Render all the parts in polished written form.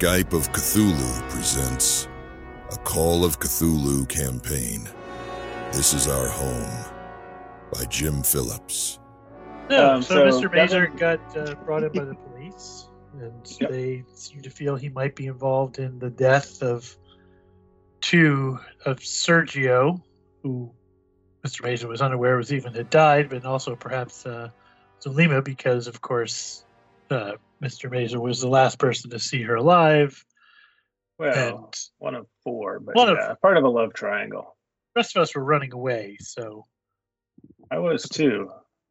Skype of Cthulhu presents A Call of Cthulhu campaign. This is Our Home by Jim Phillips. So Mr. Mazer got brought in by the police, and they seem to feel he might be involved in the death of Sergio, who Mr. Mazer was unaware was even had died, but also perhaps Zulema, because of course Mr. Mazer was the last person to see her alive. Well, and one of four, but part of a love triangle. The rest of us were running away, so I was too.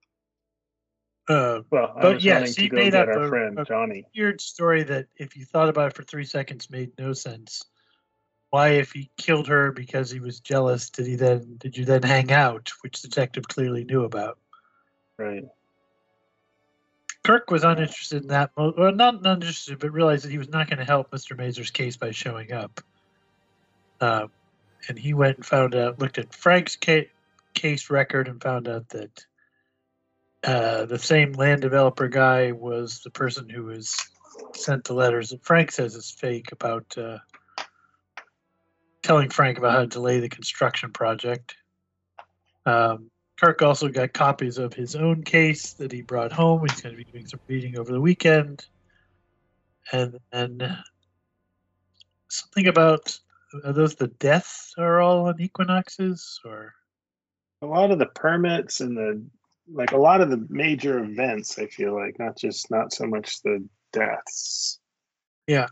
But yes, he made up our friend Johnny. Weird story that, if you thought about it for 3 seconds, made no sense. Why, if he killed her because he was jealous, did you then hang out? Which the detective clearly knew about. Right. Kirk was uninterested in that. Well, not uninterested, but realized that he was not going to help Mr. Mazer's case by showing up. And he went and looked at Frank's case record and found out that the same land developer guy was the person who was sent the letters that Frank says is fake about telling Frank about how to delay the construction project. Kirk also got copies of his own case that he brought home. He's going to be doing some reading over the weekend. And something about, are those the deaths are all on equinoxes? Or a lot of the permits and a lot of the major events, I feel like, not so much the deaths. Yeah.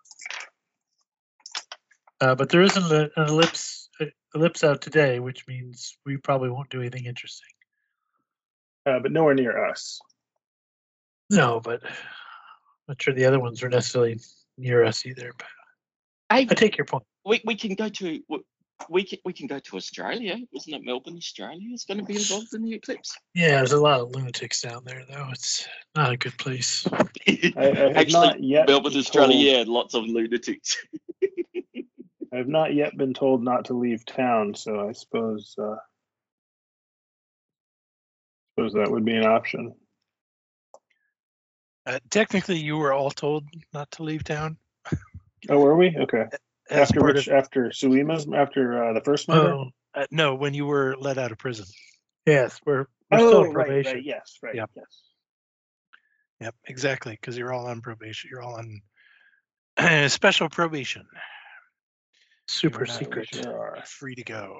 But there isn't an ellipse out today, which means we probably won't do anything interesting. But nowhere near us. No, but I'm not sure the other ones are necessarily near us either. But I take your point. We can go to Australia. Isn't it Melbourne, Australia? Is going to be involved in the eclipse. Yeah, there's a lot of lunatics down there, though. It's not a good place. Melbourne, Australia, yeah, lots of lunatics. I've not yet been told not to leave town, so I suppose that would be an option. Technically, you were all told not to leave town. Oh, were we? Okay. After Sulima's, after the first murder? No, when you were let out of prison. Yes, we're still on probation. Right, yes, right, yep. Yes. Yep, exactly, because you're all on probation. You're all on special probation. Super secret. Sure. Free to go.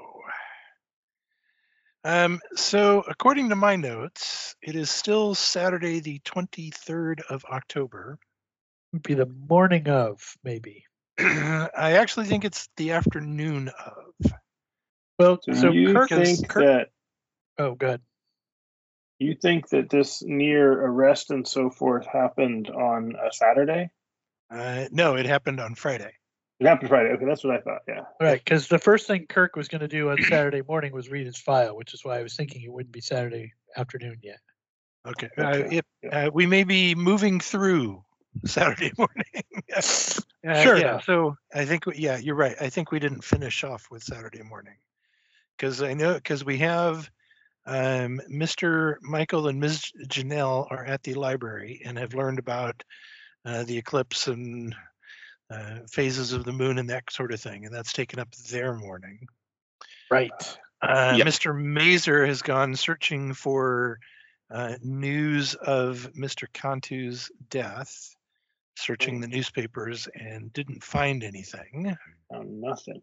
So, according to my notes, it is still Saturday, the 23rd of October. Would be the morning of, maybe. I actually think it's the afternoon of. Well, so you think that? Oh, good. You think that this near arrest and so forth happened on a Saturday? No, it happened on Friday. It happened Friday. Okay, that's what I thought. Yeah. Right, because the first thing Kirk was going to do on Saturday morning was read his file, which is why I was thinking it wouldn't be Saturday afternoon yet. Okay. We may be moving through Saturday morning. Sure. Yeah. So I think, you're right. I think we didn't finish off with Saturday morning because we have Mr. Michael and Ms. Janelle are at the library and have learned about the eclipse and phases of the moon and that sort of thing, and that's taken up their morning. Right. Mr. Mazer has gone searching for news of Mr. Cantu's death, searching the newspapers, and didn't find anything. Found nothing.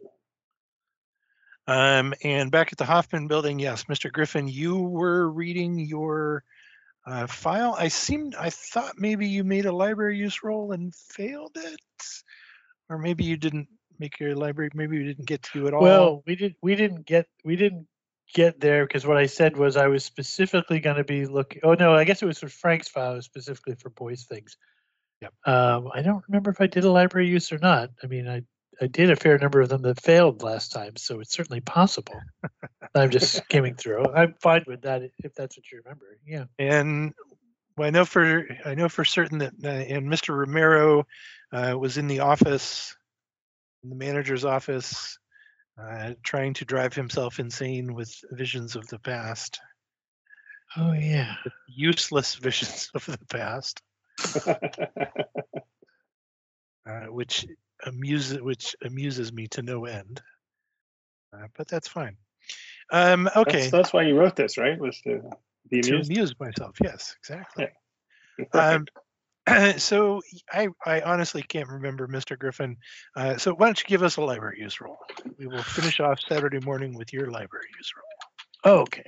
And back at the Hoffman building, yes, Mr. Griffin, you were reading your file. I thought maybe you made a library use roll and failed it, or maybe you didn't make your library. Maybe you didn't get to it all. Well, we didn't get there because what I said was I was specifically going to be looking. Oh no, I guess it was for Frank's file, specifically for boys things. Yep. I don't remember if I did a library use or not. I mean, I did a fair number of them that failed last time, so it's certainly possible. I'm just skimming through. I'm fine with that if that's what you remember. Yeah. And I know for certain that and Mr. Romero was in the office, in the manager's office, trying to drive himself insane with visions of the past. Oh yeah. Useless visions of the past. which amuses me to no end. But that's fine. Okay. That's why you wrote this, right? Was to be amused? To amuse myself. Yes, exactly. Yeah. So I honestly can't remember, Mr. Griffin. So why don't you give us a library use roll? We will finish off Saturday morning with your library use roll. Okay.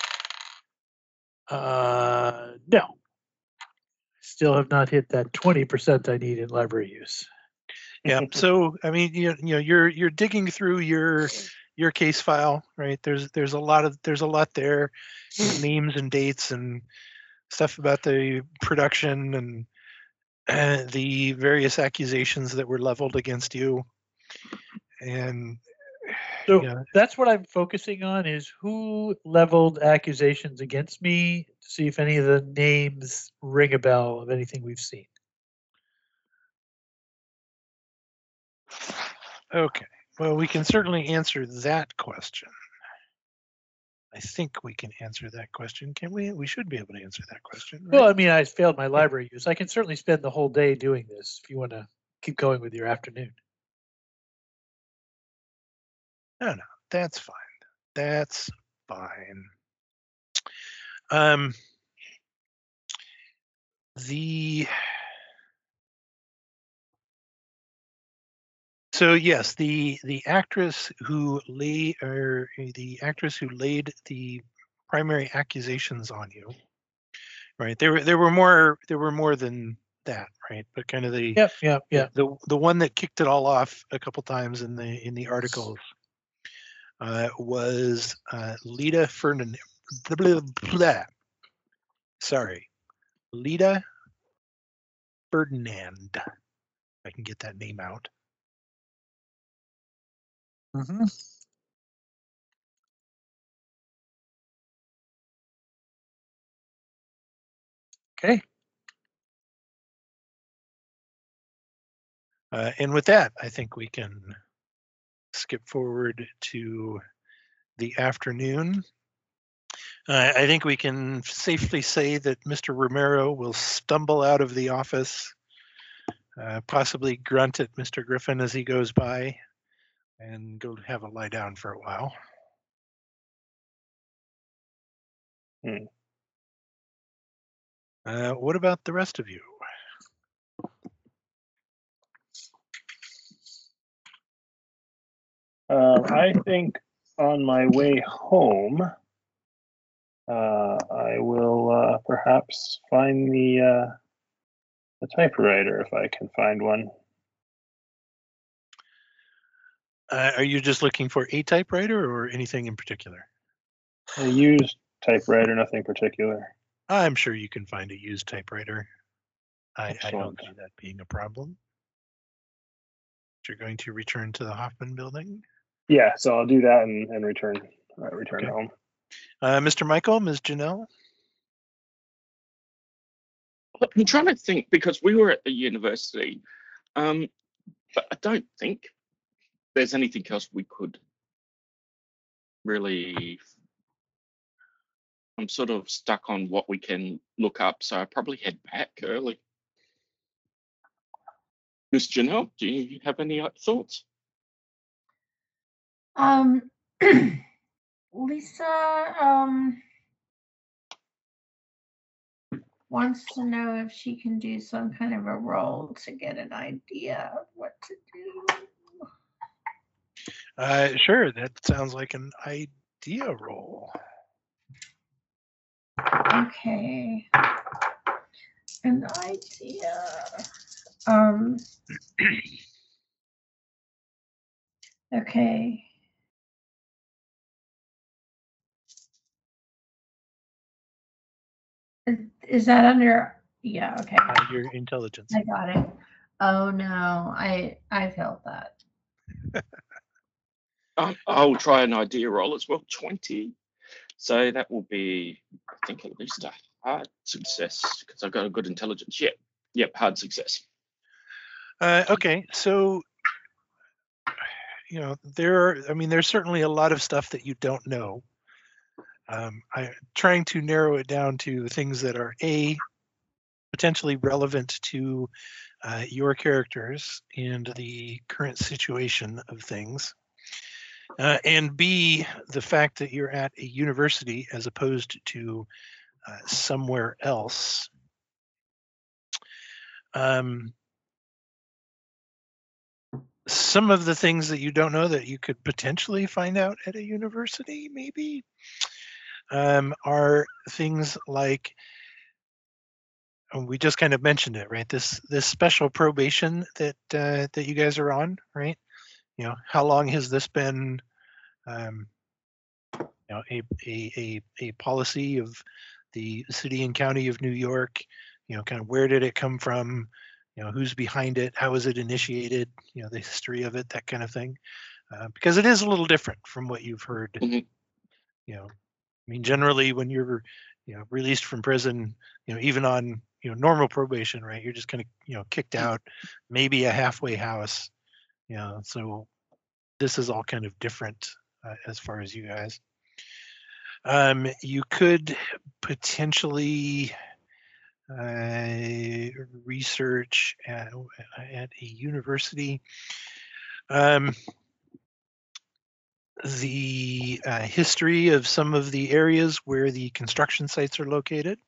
No. Still have not hit that 20% I need in library use. Yeah. So I mean, you're digging through your case file, right? There's a lot there, names and dates and stuff about the production and the various accusations that were leveled against you. And so that's what I'm focusing on, is who leveled accusations against me, to see if any of the names ring a bell of anything we've seen. Okay. Well, we can certainly answer that question. I think we can answer that question. Can we? We should be able to answer that question. Right? Well, I mean, I failed my library use. I can certainly spend the whole day doing this if you want to keep going with your afternoon. No, that's fine. That's fine. So yes, the actress who laid the primary accusations on you, right? There were more than that, right? But kind of the one that kicked it all off a couple times in the articles was Lida Ferdinand. Sorry, Lida Ferdinand. If I can get that name out. Mm-hmm. Okay. And with that, I think we can skip forward to the afternoon. I think we can safely say that Mr. Romero will stumble out of the office, possibly grunt at Mr. Griffin as he goes by, and go have a lie down for a while. What about the rest of you? I think on my way home, I will perhaps find the typewriter if I can find one. Are you just looking for a typewriter or anything in particular? A used typewriter, nothing particular. I'm sure you can find a used typewriter. I don't see that being a problem. You're going to return to the Hoffman building? Yeah, so I'll do that and return home. Mr. Michael, Ms. Janelle? I'm trying to think, because we were at the university, but I don't think there's anything else we could really. I'm sort of stuck on what we can look up, so I probably head back early. Ms. Janelle, do you have any thoughts? Lisa wants to know if she can do some kind of a roll to get an idea of what to do. Sure, that sounds like an idea roll. Okay. An idea. Okay. Is that under? Yeah. Okay. Your intelligence. I got it. Oh no, I failed that. I'll try an idea roll as well. 20. So that will be, I think, at least a hard success because I've got a good intelligence. Yep, hard success. Okay, so there's certainly a lot of stuff that you don't know. I'm trying to narrow it down to things that are potentially relevant to your characters and the current situation of things, and B, the fact that you're at a university as opposed to somewhere else. Some of the things that you don't know that you could potentially find out at a university, maybe, are things like, and we just kind of mentioned it, right? This special probation that that you guys are on, right? You know, how long has this been? You know, a policy of the city and county of New York. You know, kind of where did it come from? You know, who's behind it? How was it initiated? You know, the history of it, that kind of thing. Because it is a little different from what you've heard. Mhm. You know, I mean, generally when you're, you know, released from prison, you know, even on, you know, normal probation, right? You're just kind of, you know, kicked out, maybe a halfway house. You know, so this is all kind of different as far as you guys. You could potentially research at a university the history of some of the areas where the construction sites are located.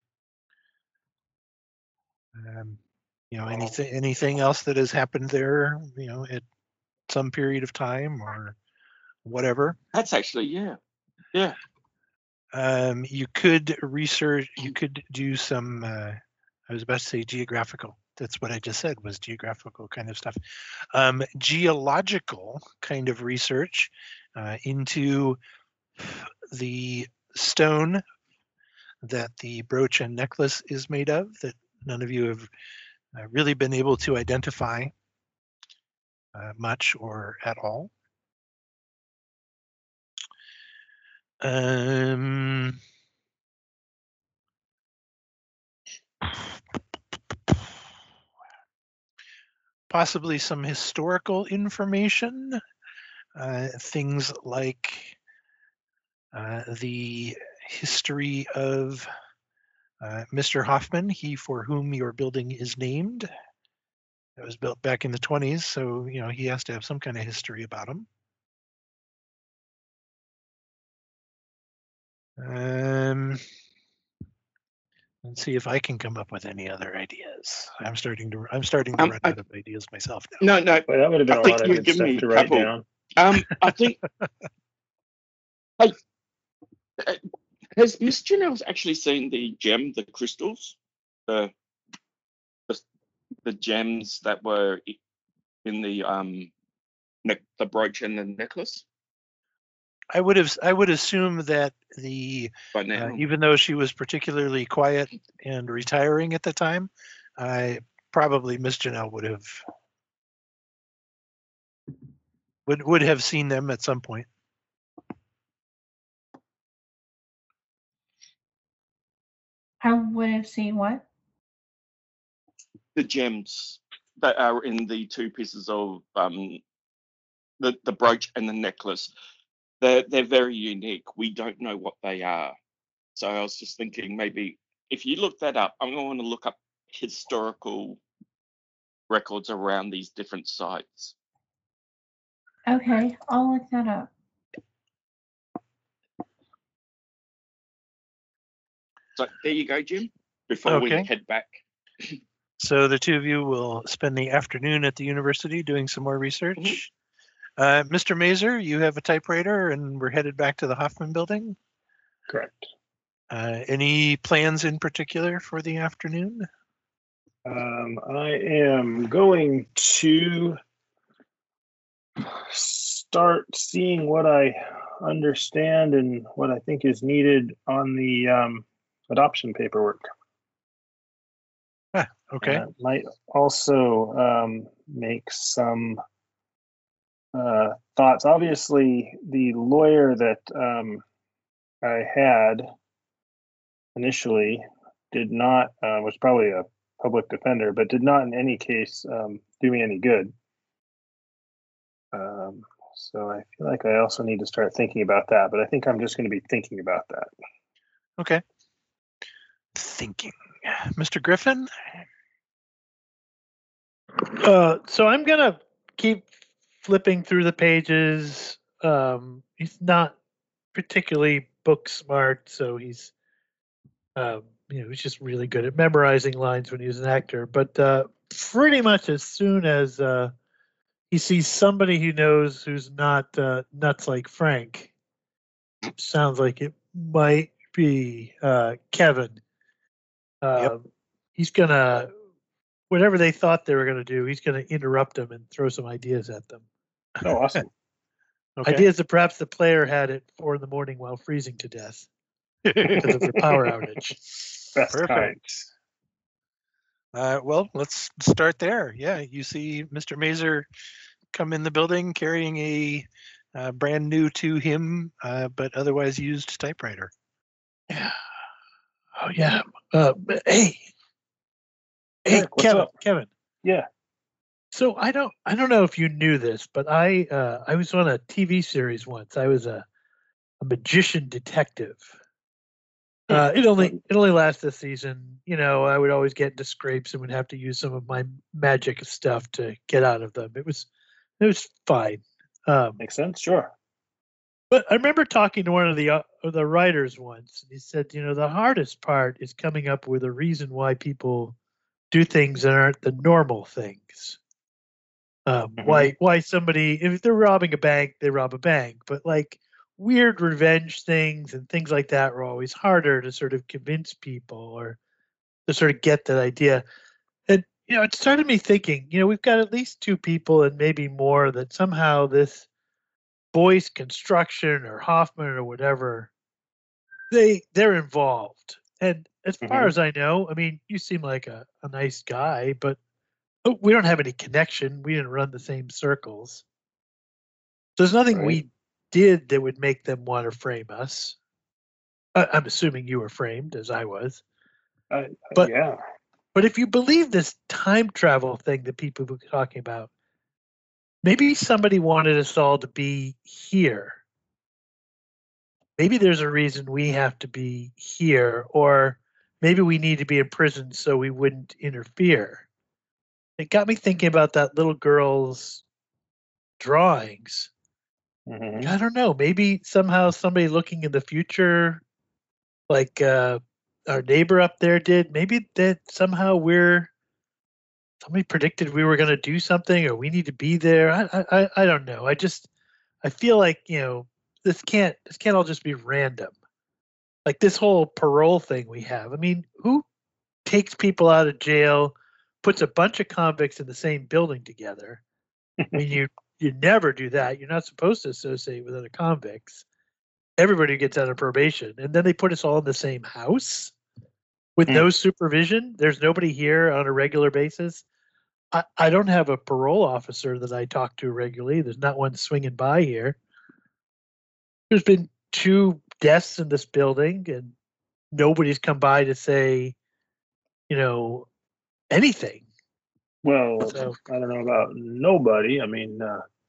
You know, anything else that has happened there, you know, at some period of time or whatever. That's actually, yeah. You could research, you could do some, I was about to say geographical. That's what I just said, was geographical kind of stuff. Geological kind of research into the stone that the brooch and necklace is made of, that none of you have really been able to identify much or at all. Possibly some historical information, things like the history of Mr. Hoffman, he for whom your building is named. It was built back in the 20s, so you know he has to have some kind of history about him. Let's see if I can come up with any other ideas. I'm starting to run out of ideas myself now. No. Well, that would have been a lot of good stuff to write down. I think. Hey, has Miss Janelle's actually seen the gem, the crystals, the gems that were in the brooch and the necklace? I would assume that the even though she was particularly quiet and retiring at the time, probably Miss Janelle would have seen them at some point. I would have seen what? The gems that are in the two pieces of the brooch and the necklace. They're very unique. We don't know what they are. So I was just thinking maybe if you look that up, I'm going to look up historical records around these different sites. Okay, I'll look that up. So there you go, Jim, before we head back. So the two of you will spend the afternoon at the university doing some more research. Mm-hmm. Mr. Mazer, you have a typewriter and we're headed back to the Hoffman building? Correct. Any plans in particular for the afternoon? I am going to start seeing what I understand and what I think is needed on the adoption paperwork. Okay. Might also make some thoughts. Obviously, the lawyer that I had initially did not, was probably a public defender, but did not in any case do me any good. So I feel like I also need to start thinking about that, but I think I'm just going to be thinking about that. Okay. Thinking. Mr. Griffin? So I'm gonna keep flipping through the pages. He's not particularly book smart, so he's he's just really good at memorizing lines when he's an actor. But pretty much as soon as he sees somebody he knows who's not nuts like Frank, sounds like it might be Kevin. Yep. He's gonna, whatever they thought they were gonna do, he's gonna interrupt them and throw some ideas at them. Oh, awesome. Okay. Ideas that perhaps the player had at 4 a.m. while freezing to death because of the power outage. Best Perfect. Well, let's start there. Yeah, you see Mr. Mazer come in the building carrying a brand new to him, but otherwise used typewriter. Yeah. Oh yeah. Hey, Eric, Kevin. Yeah. So I don't know if you knew this, but I was on a TV series once. I was a magician detective. It only lasted a season. You know, I would always get into scrapes and would have to use some of my magic stuff to get out of them. It was fine. Makes sense, sure. But I remember talking to one of the writers once, and he said, you know, the hardest part is coming up with a reason why people do things that aren't the normal things. Why somebody, if they're robbing a bank, they rob a bank, but like weird revenge things and things like that were always harder to sort of convince people or to sort of get that idea. And you know, it started me thinking, you know, we've got at least 2 people and maybe more that somehow this Boyce Construction or Hoffman or whatever, they're involved. And as far as I know, I mean, you seem like a nice guy, but we don't have any connection. We didn't run the same circles. There's nothing we did that would make them want to frame us. I'm assuming you were framed, as I was. But yeah. But if you believe this time travel thing that people were talking about, maybe somebody wanted us all to be here. Maybe there's a reason we have to be here, or maybe we need to be in prison so we wouldn't interfere. It got me thinking about that little girl's drawings. I don't know. Maybe somehow somebody looking in the future, like our neighbor up there did, maybe that somehow somebody predicted we were going to do something or we need to be there. I don't know. I feel like, you know, this can't all just be random. Like this whole parole thing we have. I mean, who takes people out of jail, puts a bunch of convicts in the same building together? I mean, you never do that. You're not supposed to associate with other convicts. Everybody gets out of probation, and then they put us all in the same house with no supervision. There's nobody here on a regular basis. I don't have a parole officer that I talk to regularly. There's not one swinging by here. There's been 2 deaths in this building, and nobody's come by to say, you know, anything. Well, so, I don't know about nobody. I mean,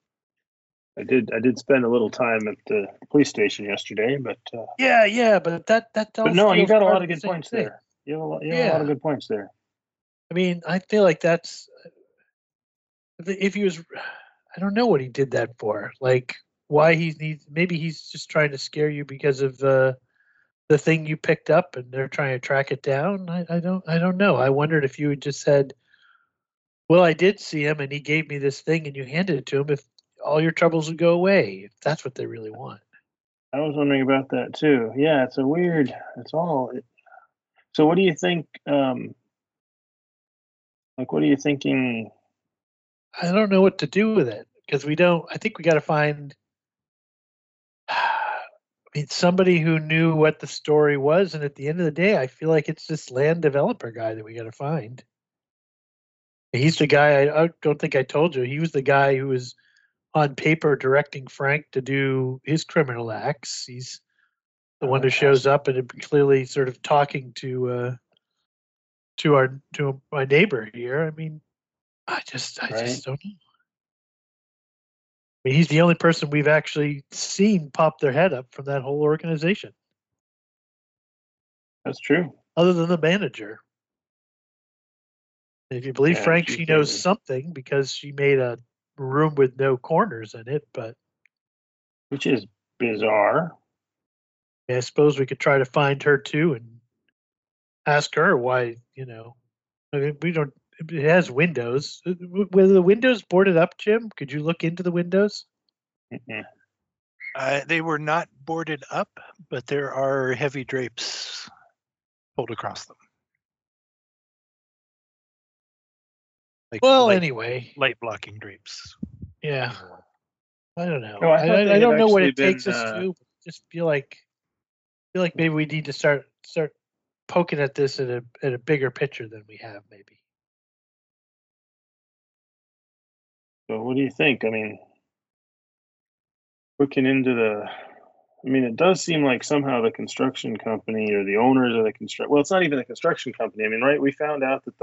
I did spend a little time at the police station yesterday, but yeah, but that but no, you got a lot of good points there. You have a lot of good points there. I mean, I feel like that's if he was, I don't know what he did that for. Like why he needs, maybe he's just trying to scare you because of the thing you picked up, and they're trying to track it down. I don't know. I wondered if you had just said, well, I did see him and he gave me this thing and you handed it to him, if all your troubles would go away, if that's what they really want. I was wondering about that too. Yeah, it's so what do you think, like what are you thinking? I don't know what to do with it because I think we got to find, I mean, somebody who knew what the story was. And at the end of the day, I feel like it's this land developer guy that we got to find. He's the guy, I don't think I told you, he was the guy who was on paper directing Frank to do his criminal acts. He's the one who shows up and clearly sort of talking to my neighbor here. I mean, I just don't know. I mean, he's the only person we've actually seen pop their head up from that whole organization. That's true. Other than the manager. If you believe Frank, she knows something because she made a room with no corners in it, but which is bizarre. Yeah, I suppose we could try to find her too and ask her why, I mean, we don't, it has windows. Were the windows boarded up, Jim? Could you look into the windows? They were not boarded up, but there are heavy drapes pulled across them. Anyway. Light blocking drapes. Yeah. I don't know. No, I don't know what it takes us to. Just feel like maybe we need to start poking at this at a bigger picture than we have, maybe. So what do you think? I mean, looking into it does seem like somehow the construction company or the owners of well, it's not even the construction company. I mean, right? We found out that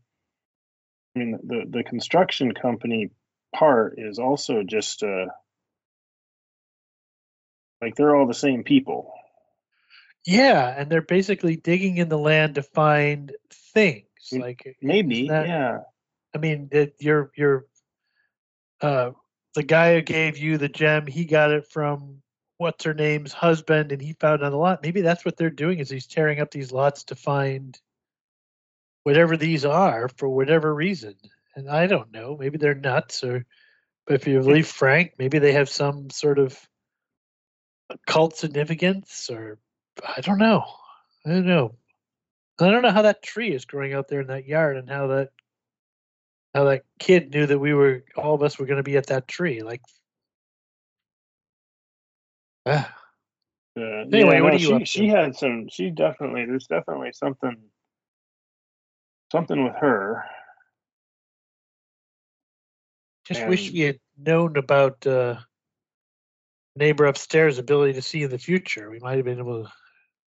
the construction company part is also just like they're all the same people. Yeah, and they're basically digging in the land to find things. Like maybe, yeah. I mean, the guy who gave you the gem, he got it from what's her name's husband, and he found on a lot. Maybe that's what they're doing is he's tearing up these lots to find whatever these are for whatever reason. And I don't know. Maybe they're nuts, but if you believe Frank, maybe they have some sort of occult significance, or I don't know. I don't know how that tree is growing out there in that yard, and how that kid knew that all of us were going to be at that tree. Like, anyway, what are you up to? She had some. There's definitely something with her. Just wish we had known about neighbor upstairs' ability to see in the future. We might have been able to.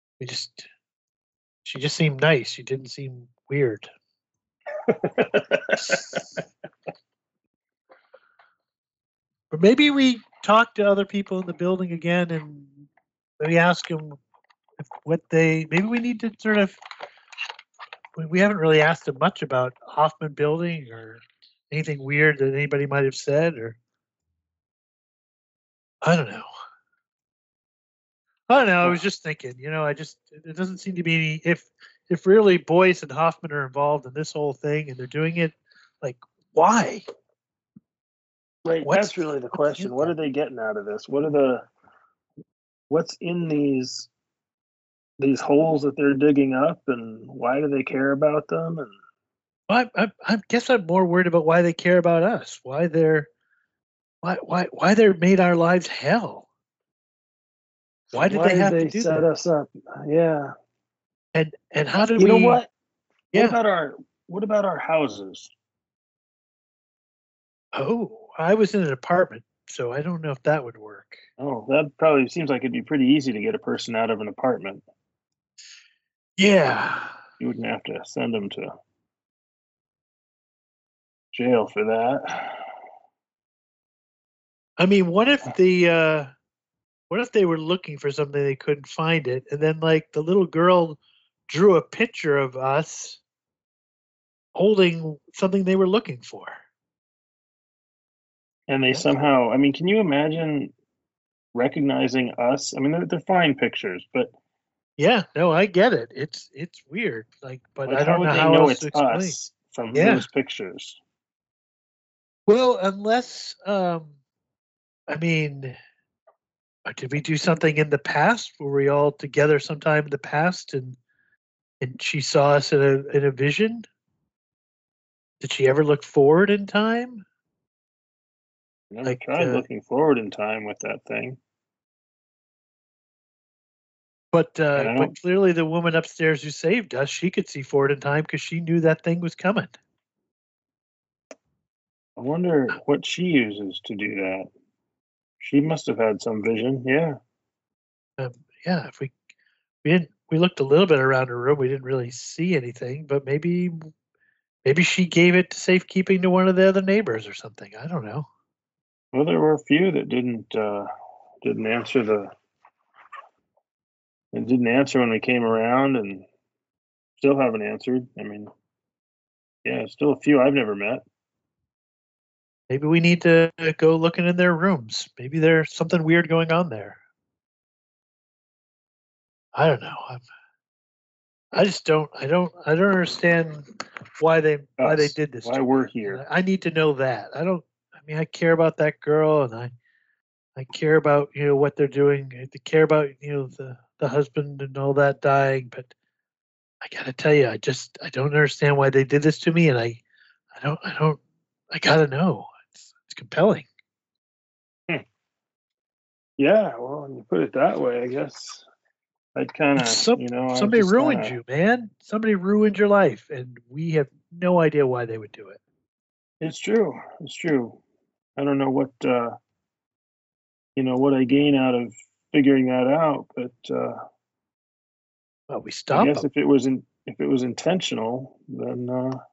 She just seemed nice. She didn't seem weird. But maybe we talk to other people in the building again and maybe ask them maybe we need to sort of, we haven't really asked them much about Hoffman Building or anything weird that anybody might have said, or I don't know. I was just thinking, it doesn't seem to be any, if really Boyce and Hoffman are involved in this whole thing and they're doing it, like, why? Right, that's really the question. What are they getting out of this? What's in these holes that they're digging up, and why do they care about them? And I guess I'm more worried about why they care about us. Why they're made our lives hell. Why did they have to do set us up? Yeah. And how did we? You know what? Yeah. What about our houses? Oh, I was in an apartment, so I don't know if that would work. Oh, that probably seems like it'd be pretty easy to get a person out of an apartment. Yeah. You wouldn't have to send them to jail for that. I mean, what if they were looking for something, they couldn't find it, and then like the little girl drew a picture of us holding something they were looking for? And they somehow, I mean, can you imagine recognizing us? I mean, they're fine pictures, but yeah, no, I get it. It's weird, but I don't know how else to explain us from those pictures. Well, unless I mean, did we do something in the past? Were we all together sometime in the past, and she saw us in a vision? Did she ever look forward in time? Never tried looking forward in time with that thing. But clearly the woman upstairs who saved us, she could see forward in time because she knew that thing was coming. I wonder what she uses to do that. She must have had some vision, yeah. Yeah, if we looked a little bit around her room, we didn't really see anything, but maybe she gave it to safekeeping to one of the other neighbors or something. I don't know. Well, there were a few that didn't answer it didn't answer when we came around, and still haven't answered. I mean, Yeah, still a few I've never met. Maybe we need to go looking in their rooms. Maybe there's something weird going on there. I don't know. I just don't. I don't understand why they did this. Why we're here. I need to know that. I don't. I mean, I care about that girl, and I care about what they're doing. I care about the husband and all that dying. But I gotta tell you, I don't understand why they did this to me, and I gotta know. It's compelling. Yeah, well, when you put it that way, I guess I'd kind of, somebody ruined you, man. Somebody ruined your life, and we have no idea why they would do it. It's true. It's true. I don't know what what I gain out of figuring that out, but well, we stopped. I guess if it was intentional, then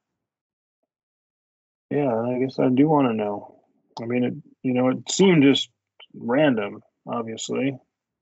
yeah, I guess I do want to know. I mean, it seemed just random, obviously.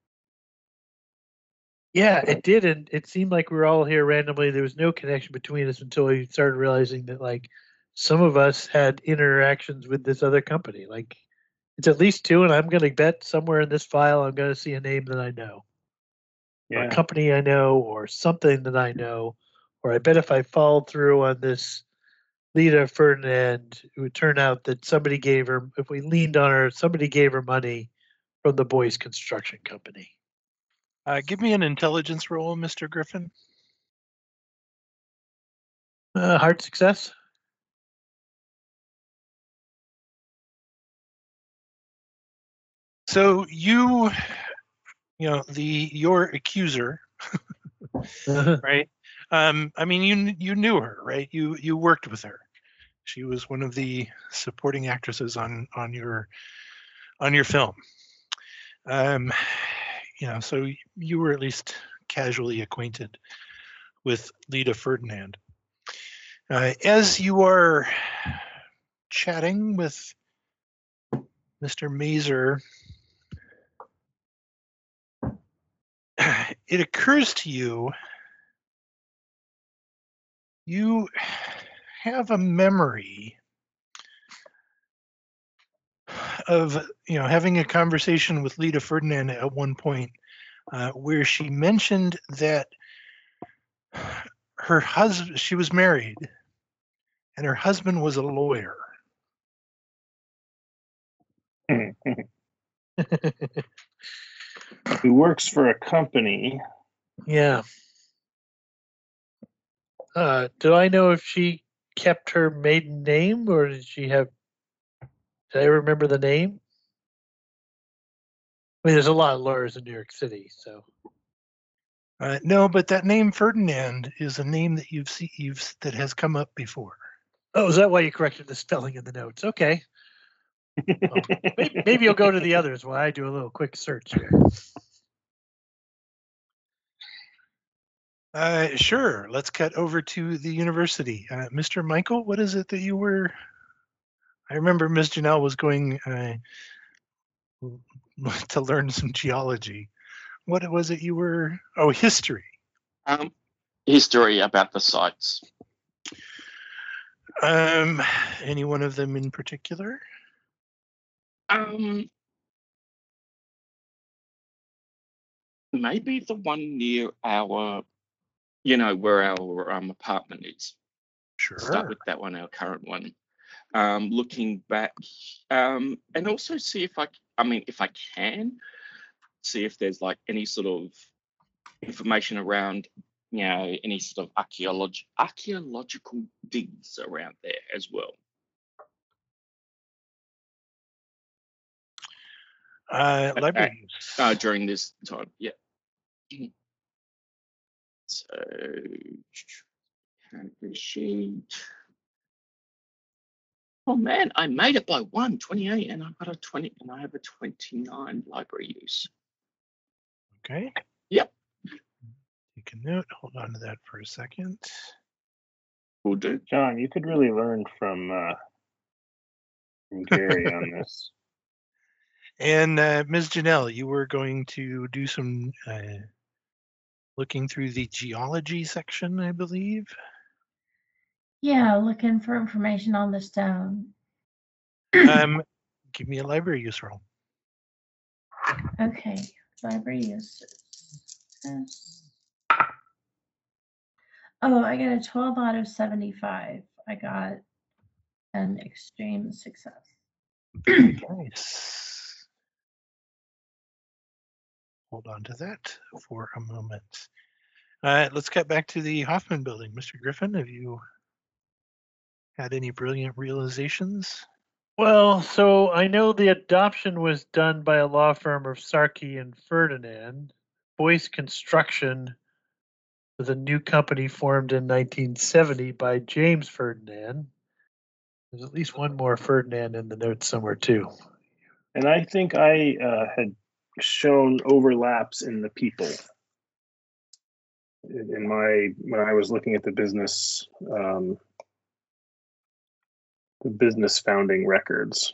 Yeah, it did, and it seemed like we were all here randomly. There was no connection between us until we started realizing that, like, some of us had interactions with this other company. Like, it's at least two, and I'm going to bet somewhere in this file I'm going to see a name that I know, or a company I know, or something that I know, or I bet if I followed through on this Lita Ferdinand, it would turn out that somebody gave her, if we leaned on her, somebody gave her money from the Boyce Construction Company. Give me an intelligence roll, Mr. Griffin. Hard success. So your accuser, right? I mean, you knew her, right? You worked with her. She was one of the supporting actresses on your film. So you were at least casually acquainted with Lita Ferdinand. As you are chatting with Mr. Mazer, it occurs to you have a memory of having a conversation with Lita Ferdinand at one point where she mentioned that her husband, she was married, and her husband was a lawyer. He works for a company. Yeah. Do I know if she kept her maiden name, or did I remember the name? I mean, there's a lot of lawyers in New York City, so. No, but that name Ferdinand is a name that that has come up before. Oh, is that why you corrected the spelling in the notes? Okay. Well, maybe you'll go to the others while I do a little quick search here. Sure. Let's cut over to the university. Mr. Michael, what is it that you were? I remember Ms. Janelle was going to learn some geology. What was it you were? Oh, history. History about the sites. Any one of them in particular? Maybe the one near our, where our apartment is. Sure. Start with that one, our current one. Looking back, and also see if I can, see if there's like any sort of information around, any sort of archaeological digs around there as well. Library use. During this time, yeah. So, sheet. Oh man, I made it by 28, and I've got a 20, and I have a 29 library use. Okay. Yep. Take a note. Hold on to that for a second. Will do. John, you could really learn from Gary on this. And Ms. Janelle, you were going to do some looking through the geology section, I believe. Yeah, looking for information on the stone. Give me a library use roll. Okay, library uses. Oh, I got a 12 out of 75. I got an extreme success. Nice. Hold on to that for a moment. Let's get back to the Hoffman building. Mr. Griffin, have you had any brilliant realizations? Well, so I know the adoption was done by a law firm of Sarkey and Ferdinand. Boyce Construction was a new company formed in 1970 by James Ferdinand. There's at least one more Ferdinand in the notes somewhere too. And I think I had shown overlaps in the people in when I was looking at the business founding records.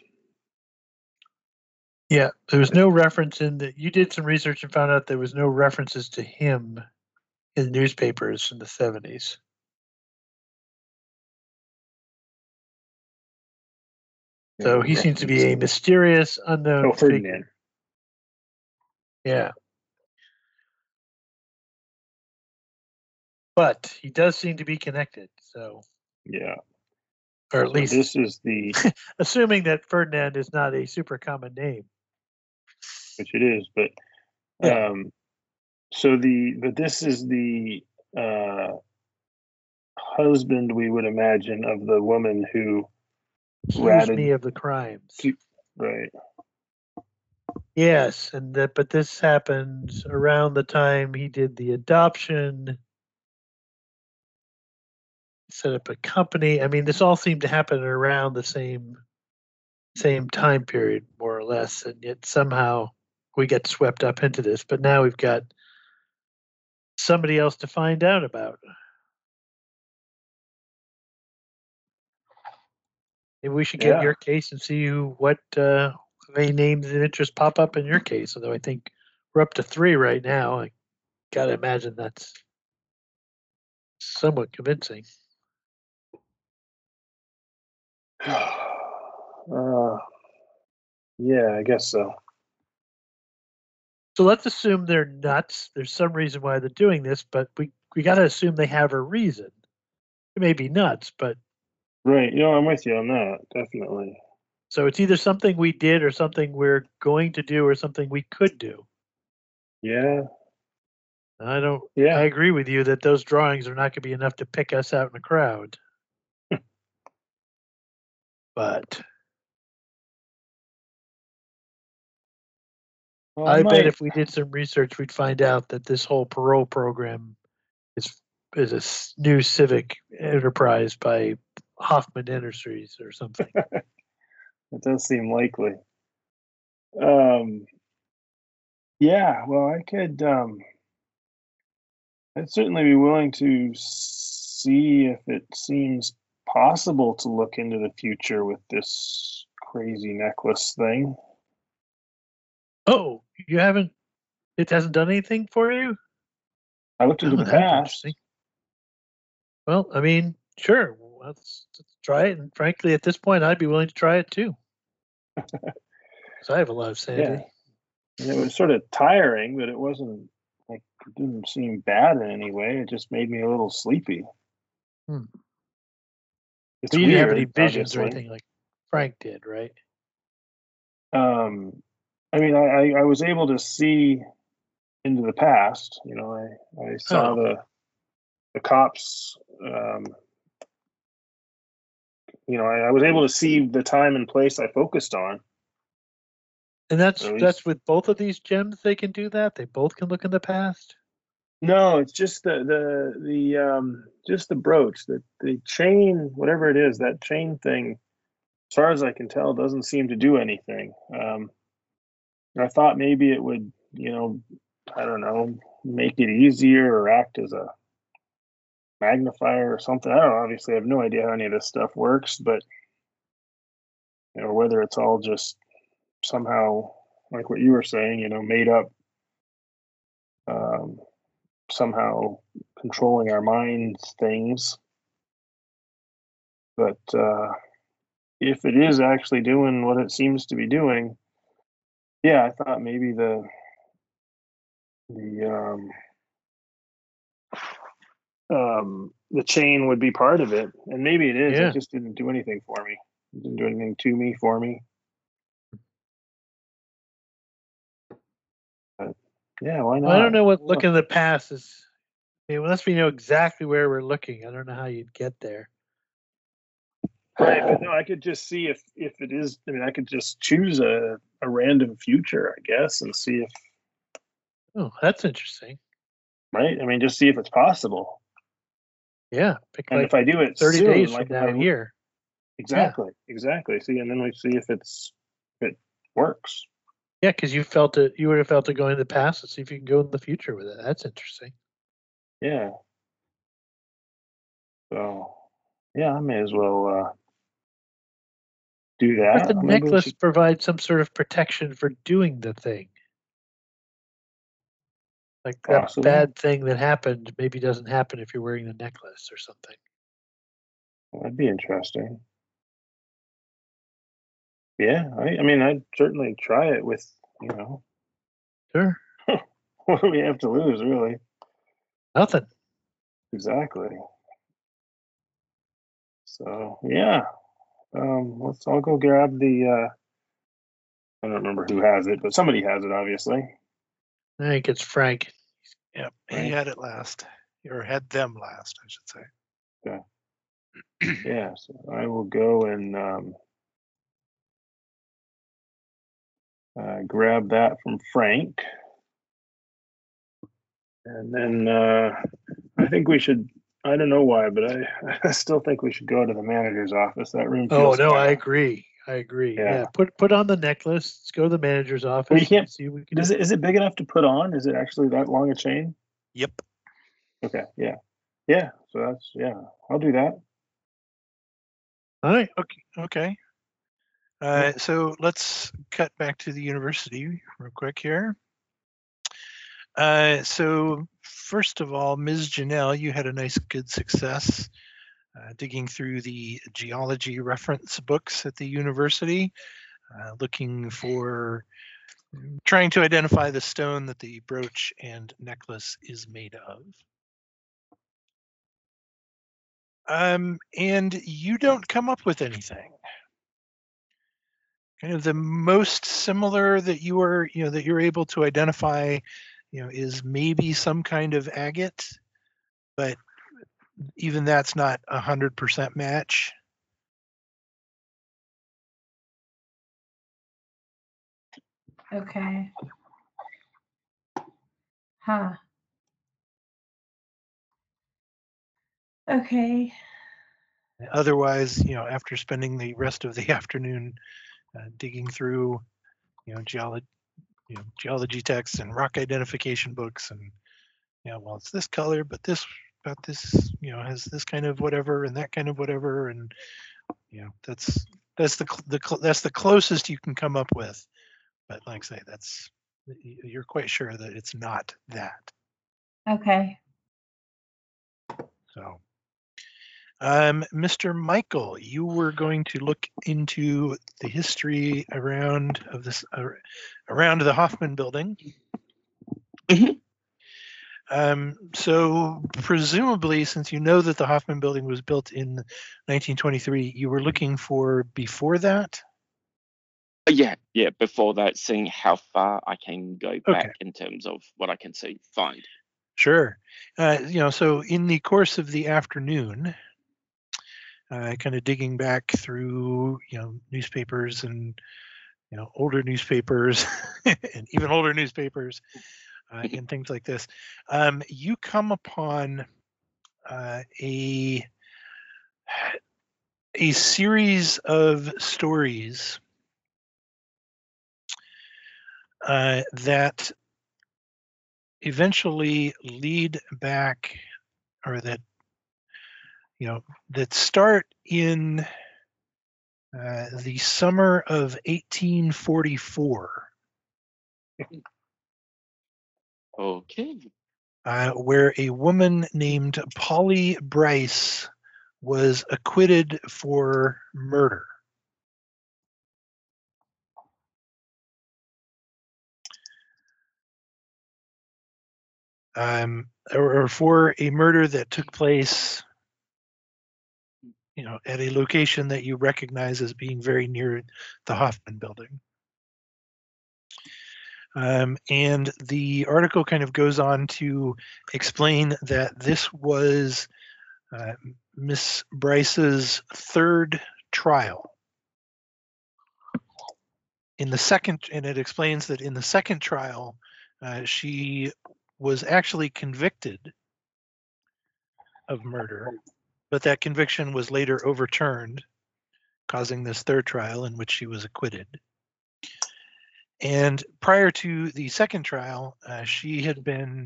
Yeah, there was no reference in that. You did some research and found out there was no references to him in the newspapers in the 70s. So he seems to be a mysterious, unknown figure. Yeah. But he does seem to be connected, so. Yeah. Or at least this is the assuming that Ferdinand is not a super common name. Which it is, but yeah. But this is the husband, we would imagine, of the woman who accused me of the crimes. Right. Yes, and but this happens around the time he did the adoption, set up a company. I mean, this all seemed to happen around the same time period, more or less, and yet somehow we get swept up into this. But now we've got somebody else to find out about. Maybe we should get your case and see what any names of interest pop up in your case. Although I think we're up to 3 right now. I gotta imagine that's somewhat convincing. Yeah, I guess so. So let's assume they're nuts. There's some reason why they're doing this, but we got to assume they have a reason. It may be nuts, but right. I'm with you on that, definitely. So it's either something we did or something we're going to do or something we could do. Yeah. I agree with you that those drawings are not going to be enough to pick us out in a crowd. But I bet if we did some research, we'd find out that this whole parole program is a new civic enterprise by Hoffman Industries or something. It does seem likely. Yeah, well, I'd certainly be willing to see if it seems possible to look into the future with this crazy necklace thing. Oh, you haven't? It hasn't done anything for you? I looked into the past. Well, I mean, sure. Let's try it. And frankly, at this point, I'd be willing to try it too. Because I have a lot of sanity. Yeah. And it was sort of tiring, but it wasn't like it didn't seem bad in any way. It just made me a little sleepy. It's you didn't have any visions or anything like Frank did, right? I mean, I was able to see into the past. I saw the cops. I was able to see the time and place I focused on. And that's with both of these gems. They can do that. They both can look in the past. No, it's just the just the brooch, the chain, whatever it is, that chain thing. As far as I can tell, doesn't seem to do anything. I thought maybe it would, I don't know, make it easier or act as a magnifier or something. I don't know. Obviously, I have no idea how any of this stuff works, but whether it's all just somehow, like what you were saying, made up, somehow controlling our minds things. But if it is actually doing what it seems to be doing, yeah, I thought maybe the chain would be part of it, and maybe it is. Yeah. It just didn't do anything for me. It didn't do anything to me for me. But yeah, why not? Well, I don't know what look in the past is. I mean, unless we know exactly where we're looking, I don't know how you'd get there. Right, but no, I could just see if it is. I mean, I could just choose a random future, I guess, and see if. Oh, that's interesting. Right, I mean, just see if it's possible. Yeah, pick and if I do it 30 soon, days like from now here. Exactly, exactly. See, and then we see if it works. Yeah, because you felt it. You would have felt it going in the past, and see if you can go in the future with it. That's interesting. Yeah. So, yeah, I may as well do that. But the necklace provides some sort of protection for doing the thing. Like that bad thing that happened maybe doesn't happen if you're wearing the necklace or something. That'd be interesting. Yeah, I mean, I'd certainly try it with, Sure. What do we have to lose, really? Nothing. Exactly. So, yeah. I'll go grab the, I don't remember who has it, but somebody has it, obviously. I think it's Frank. Yep, he had it last, or had them last, I should say. Yeah. Yeah, so I will go and grab that from Frank. And then I think we should, I don't know why, but I still think we should go to the manager's office. That room feels I agree. Yeah. Put on the necklace. Let's go to the manager's office. Well, you can't, see what we can is it big enough to put on? Is it actually that long a chain? Yep. Okay, yeah. Yeah, so I'll do that. All right. Okay. So let's cut back to the university real quick here. So first of all, Ms. Janelle, you had a nice, good success digging through the geology reference books at the university, trying to identify the stone that the brooch and necklace is made of. And you don't come up with anything. Kind of the most similar that you're able to identify, is maybe some kind of agate, but even that's not 100% match. Okay. Huh. Okay. Otherwise, after spending the rest of the afternoon digging through, geology texts and rock identification books, and well, it's this color, but this has this kind of whatever and that kind of whatever, and that's the closest you can come up with. But like I say, you're quite sure that it's not that. Okay. So, Mr. Michael, you were going to look into the history around the Hoffman Building. Mm-hmm. So presumably, since you know that the Hoffman Building was built in 1923, you were looking for before that? Yeah, before that, seeing how far I can go back in terms of what I can find. Sure. So in the course of the afternoon, kind of digging back through, newspapers and, older newspapers and even older newspapers and things like this, you come upon a series of stories that eventually lead back, or that start in the summer of 1844. Okay. Where a woman named Polly Bryce was acquitted for murder. Or for a murder that took place, at a location that you recognize as being very near the Hoffman building. And the article kind of goes on to explain that this was Miss Bryce's third trial. And it explains that in the second trial, she was actually convicted of murder, but that conviction was later overturned, causing this third trial in which she was acquitted. And prior to the second trial, she had been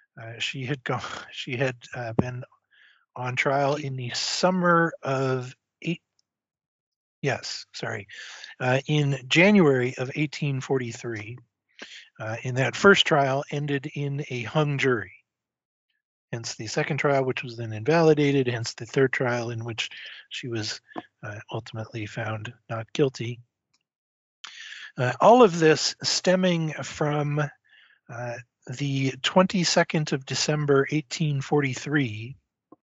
on trial in the summer of in January of 1843. And that first trial ended in a hung jury. Hence the second trial, which was then invalidated, hence the third trial in which she was ultimately found not guilty. All of this stemming from the 22nd of December, 1843,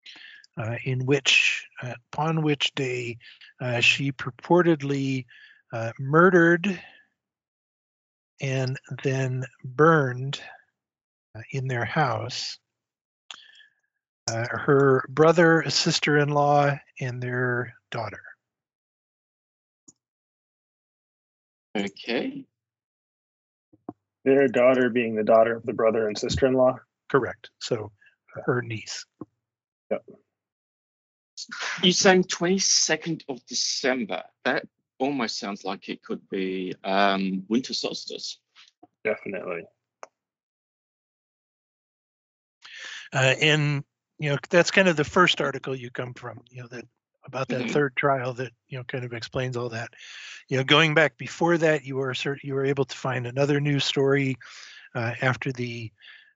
upon which day she purportedly murdered and then burned in their house her brother, sister-in-law, and their daughter. Okay. Their daughter being the daughter of the brother and sister-in-law? Correct. So her niece. Yep. You're saying 22nd of December. That almost sounds like it could be winter solstice. Definitely. And that's kind of the first article you come from, that about that third trial that kind of explains all that. Going back before that, you were able to find another news story after the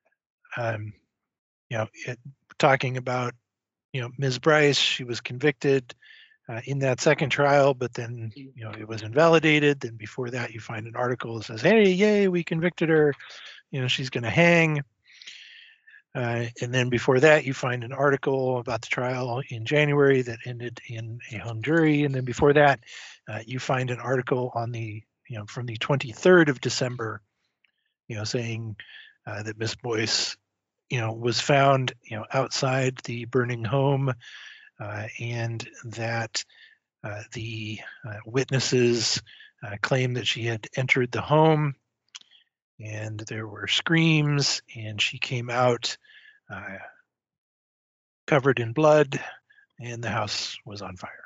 talking about Ms. Bryce. She was convicted in that second trial, but then it was invalidated. Then before that, you find an article that says, "Hey, yay, we convicted her. She's going to hang." And then before that, you find an article about the trial in January that ended in a hung jury. And then before that, you find an article on from the 23rd of December, saying that Miss Boyce, was found, outside the burning home, and that the witnesses claim that she had entered the home, and there were screams, and she came out covered in blood, and the house was on fire.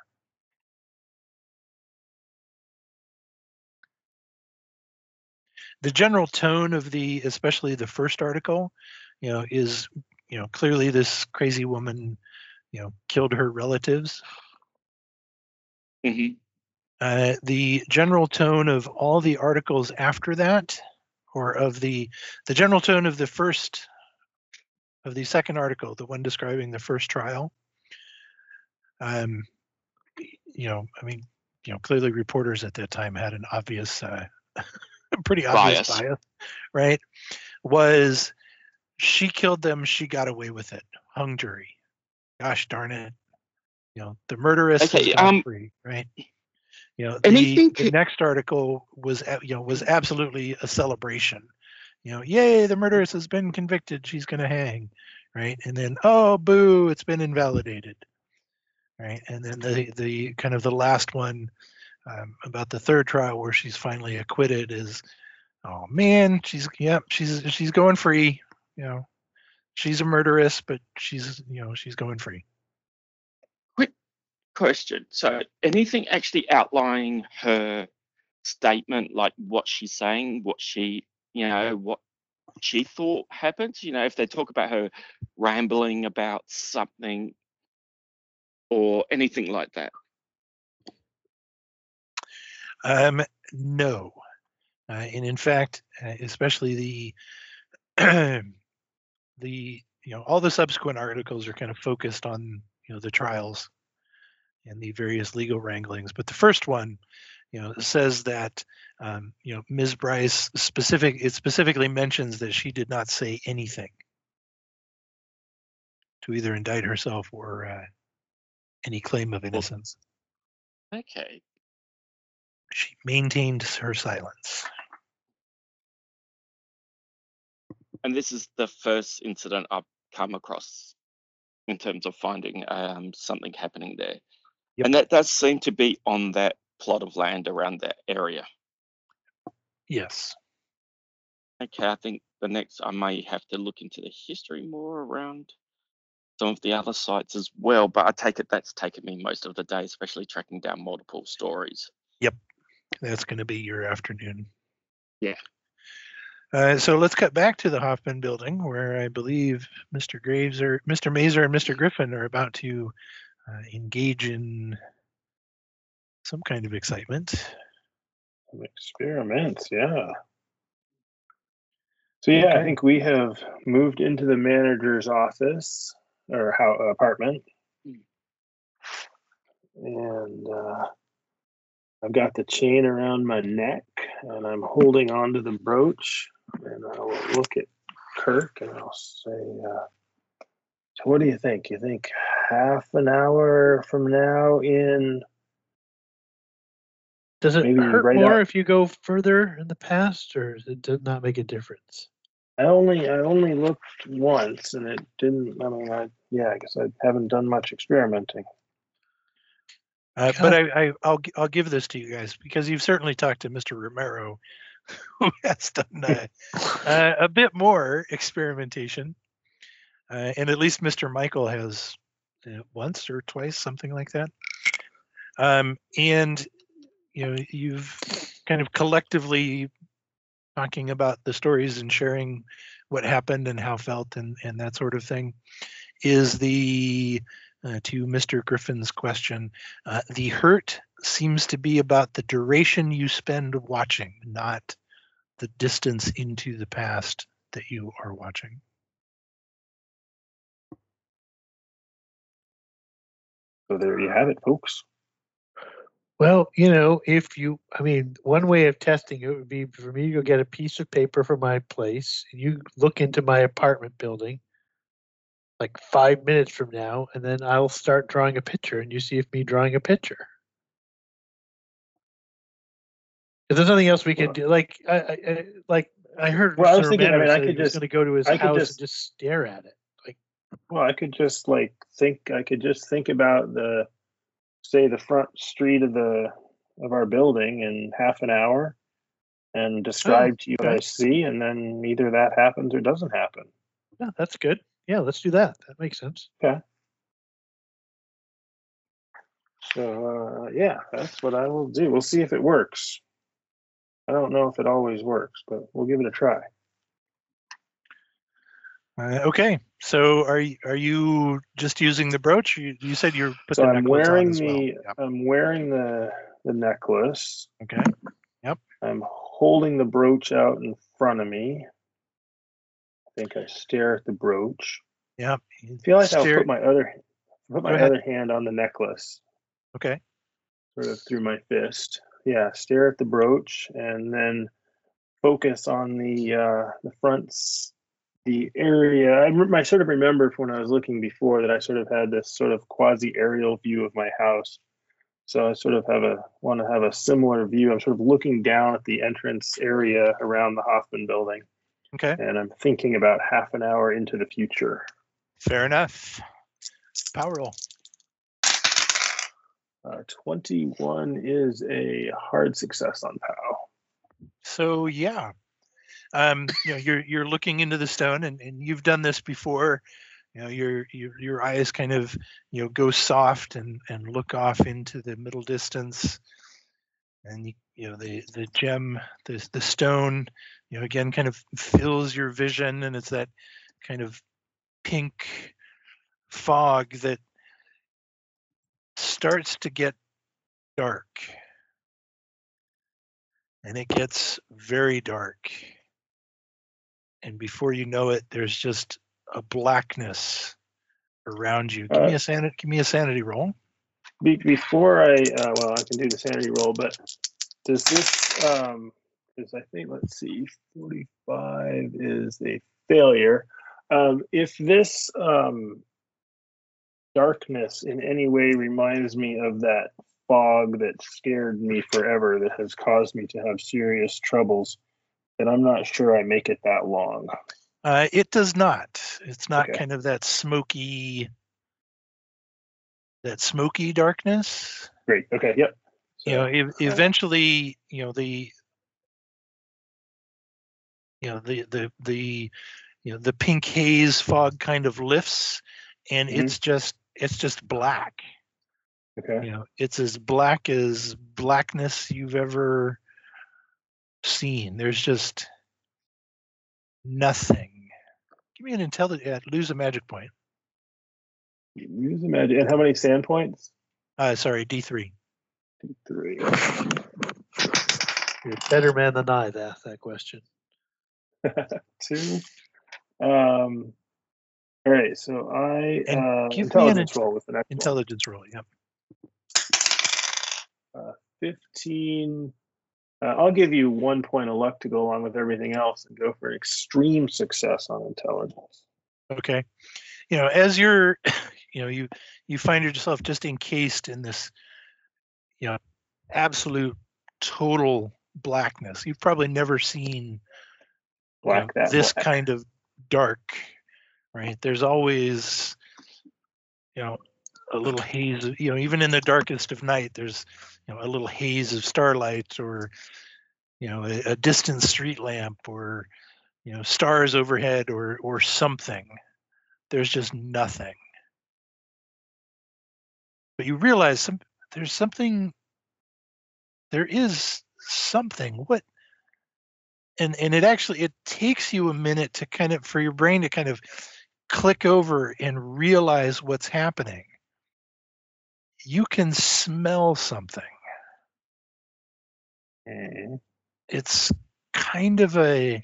The general tone of especially the first article, is, clearly this crazy woman, killed her relatives. Mm-hmm. The general tone of all the articles after that, or of the general tone of the second article, the one describing the first trial, clearly reporters at that time had an obvious, pretty obvious bias, right? Was she killed them, she got away with it, hung jury. Gosh darn it. The murderess has gone free, right? The next article was absolutely a celebration. Yay, the murderess has been convicted, she's going to hang, right? And then, oh, boo, it's been invalidated, right? And then the kind of the last one about the third trial where she's finally acquitted is, oh man, she's going free. She's a murderess, but she's going free. Quick question. So anything actually outlining her statement, like what she's saying, what she thought happened? If they talk about her rambling about something or anything like that? No. And in fact, especially all the subsequent articles are kind of focused on, the trials and the various legal wranglings. But the first one, says that Ms. Bryce specifically mentions that she did not say anything to either indict herself or any claim of innocence. Okay. She maintained her silence. And this is the first incident I've come across in terms of finding something happening there. Yep. And that does seem to be on that plot of land around that area. Yes. Okay, I think the next I may have to look into the history more around some of the other sites as well, but I take it that's taken me most of the day, especially tracking down multiple stories. Yep, that's going to be your afternoon. Yeah. So let's cut back to the Hoffman building, where I believe Mr. Mazur and Mr. Griffin are about to engage in some kind of excitement. Some experiments, yeah. So yeah, okay. I think we have moved into the manager's office or apartment, and I've got the chain around my neck, and I'm holding on to the brooch, and I will look at Kirk, and I'll say, so what do you think? You think half an hour from now in... Does it hurt more if you go further in the past, or does it not make a difference? I only looked once, and it didn't. I mean, I guess I haven't done much experimenting. But I'll give this to you guys, because you've certainly talked to Mr. Romero, who has done a bit more experimentation, and at least Mr. Michael has once or twice, something like that. And you've kind of collectively talking about the stories and sharing what happened and how felt and that sort of thing is the to Mr. Griffin's question, the hurt seems to be about the duration you spend watching, not the distance into the past that you are watching. So there you have it, folks. Well, one way of testing it would be for me to go get a piece of paper from my place, and you look into my apartment building like 5 minutes from now, and then I'll start drawing a picture, and you see if me drawing a picture. If there's nothing else we could do, I heard. Well, I was thinking. I mean, I could just going to go to his house and just stare at it. I could just think. I could just think about the front street of our building in half an hour, and describe to you what I see, and then either that happens or doesn't happen. Yeah, that's good. Yeah, let's do that. That makes sense. Okay. So that's what I will do. We'll see if it works. I don't know if it always works, but we'll give it a try. Okay. So are you just using the brooch? You said you're putting the necklace on as well. Yep. I'm wearing the necklace. Okay. Yep. I'm holding the brooch out in front of me. I think I stare at the brooch. Yep. I feel like I'll put my other hand on the necklace. Okay. Sort of through my fist. Yeah, stare at the brooch and then focus on the fronts, the area. I sort of remember when I was looking before that I sort of had this sort of quasi-aerial view of my house. So I sort of want to have a similar view. I'm sort of looking down at the entrance area around the Hoffman building. Okay. And I'm thinking about half an hour into the future. Fair enough. Power roll. 21 is a hard success on POW. So yeah, you're looking into the stone, and you've done this before. Your eyes kind of go soft and look off into the middle distance, and the gem, the stone, again kind of fills your vision, and it's that kind of pink fog that starts to get dark, and it gets very dark, and before you know it, there's just a blackness around you. Give me a sanity roll. Before I can do the sanity roll, but does this because I think, let's see, 45 is a failure. If this darkness in any way reminds me of that fog that scared me forever, that has caused me to have serious troubles, then I'm not sure I make it that long. It does not. It's not kind of that smoky darkness. Great. Okay. Yep. So, eventually, the pink haze fog kind of lifts, and it's just black. Okay. It's as black as blackness you've ever seen. There's just nothing. Give me an intelligence. Lose a magic point. Use a magic. And how many sand points? Sorry, D3. D3. You're a better man than I to ask that question. 2. All right, so I give intelligence roll with the next intelligence roll. Yep. 15. I'll give you 1 point of luck to go along with everything else and go for extreme success on intelligence. Okay. As you're, you find yourself just encased in this, absolute total blackness. You've probably never seen this kind of dark, right? There's always, a little haze, even in the darkest of night, there's, a little haze of starlight, or, a distant street lamp, or, stars overhead, or something. There's just nothing. But you realize there is something. What? And it takes you a minute to for your brain to click over and realize what's happening. You can smell something. It's kind of an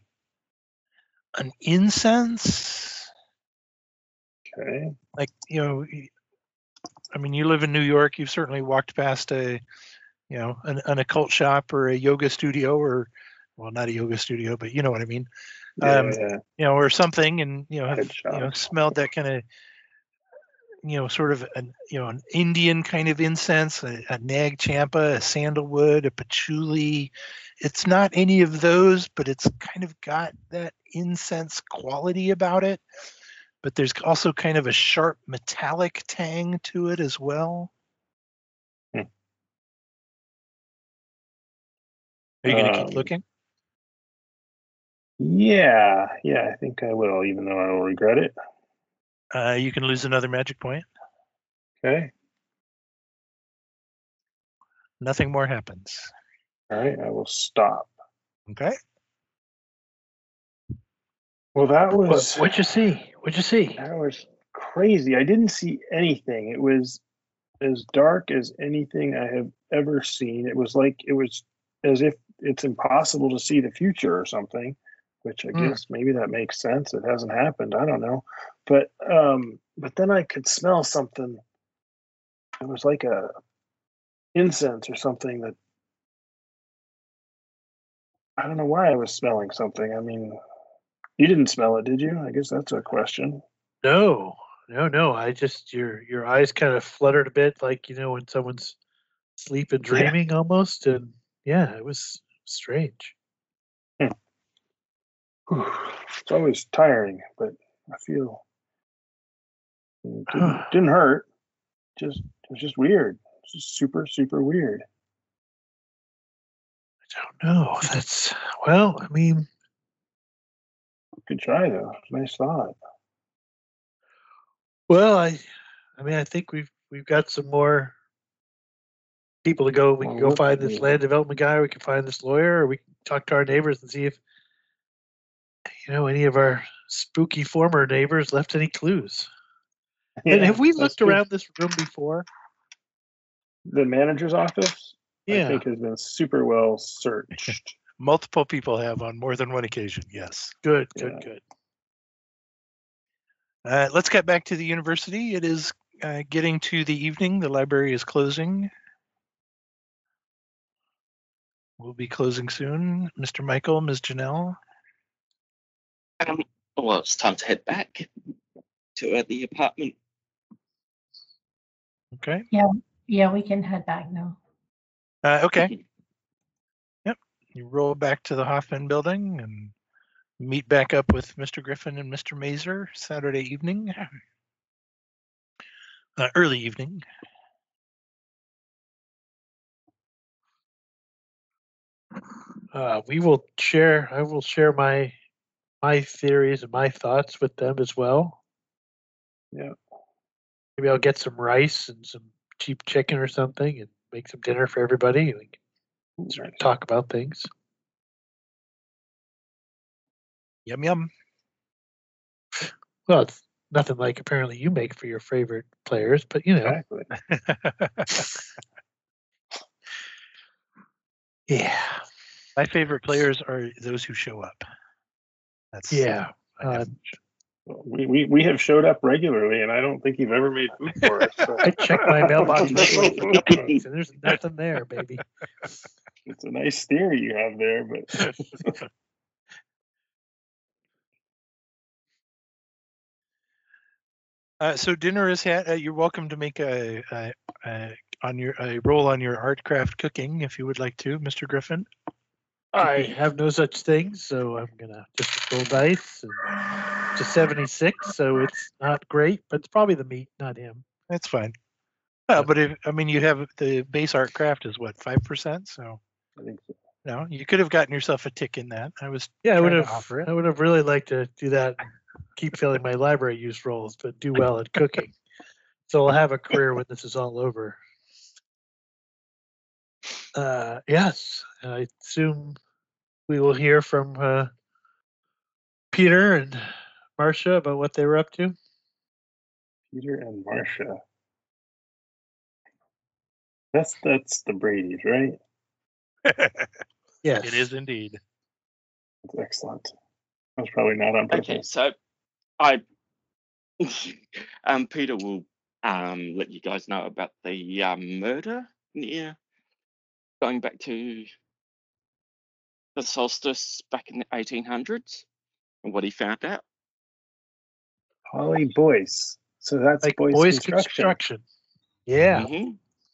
incense. Okay. Like, you live in New York. You've certainly walked past an occult shop or a yoga studio, or, well, not a yoga studio, but you know what I mean. Or something, and have smelled that kind of, sort of an Indian kind of incense, a nag champa, a sandalwood, a patchouli. It's not any of those, but it's kind of got that incense quality about it. But there's also kind of a sharp metallic tang to it as well. Are you going to keep looking? Yeah, I think I will, even though I will regret it. You can lose another magic point. Okay. Nothing more happens. All right, I will stop. Okay. Well, that was... What'd you see? That was crazy. I didn't see anything. It was as dark as anything I have ever seen. It was as if it's impossible to see the future or something, which I guess maybe that makes sense. It hasn't happened. I don't know. But then I could smell something. It was like a incense or something that, I don't know why I was smelling something. I mean, you didn't smell it, did you? I guess that's a question. No. I just, your eyes kind of fluttered a bit, like, when someone's sleeping, dreaming almost. And yeah, it was strange. It's always tiring, but I feel it didn't hurt. It was just weird. It's just super, super weird. I don't know. That's, well, I mean, good try though. Nice thought. Well, I think we've got some more people to go. We can go find this land development guy. We can find this lawyer, or we can talk to our neighbors and see if any of our spooky former neighbors left any clues. Yeah, and have we looked around this room before? The manager's office, I think, has been super well searched. Multiple people have on more than one occasion. Yes. Good. Let's get back to the university. It is getting to the evening. The library is closing. We'll be closing soon. Mr. Michael, Ms. Janelle. Well, it's time to head back to the apartment. Okay. Yeah, we can head back now. Okay. Yep. You roll back to the Hoffman building and meet back up with Mr. Griffin and Mr. Mazer Saturday evening. Early evening. I will share my theories and my thoughts with them as well. Yeah. Maybe I'll get some rice and some cheap chicken or something and make some dinner for everybody. We can sort of talk about things. Yum, yum. Well, it's nothing like apparently you make for your favorite players, but you know. Exactly. Yeah. My favorite players are those who show up. That's yeah. We have showed up regularly, and I don't think you've ever made food for us. So. I check my mailbox regularly for cupcakes, and there's nothing there, baby. It's a nice theory you have there, but. So dinner is had. You're welcome to make a roll on your art craft cooking if you would like to, Mr. Griffin. I have no such thing, so I'm gonna just roll dice. And to 76, so it's not great, but it's probably the meat, not him. That's fine. Well, but you'd have the base art craft is what, 5%? So I think so. No, you could have gotten yourself a tick in that. I would have really liked to do that. Keep filling my library use rolls, but do well at cooking. So I'll have a career when this is all over. Yes, I assume we will hear from Peter and Marcia about what they were up to. Peter and Marcia. That's the Brady's, right? Yes, it is indeed. That's excellent. That's probably not on purpose. Okay, so Peter will let you guys know about the murder near going back to the solstice back in the 1800s and what he found out. Polly Boyce. So that's like Boyce Construction. Yeah. Mm-hmm.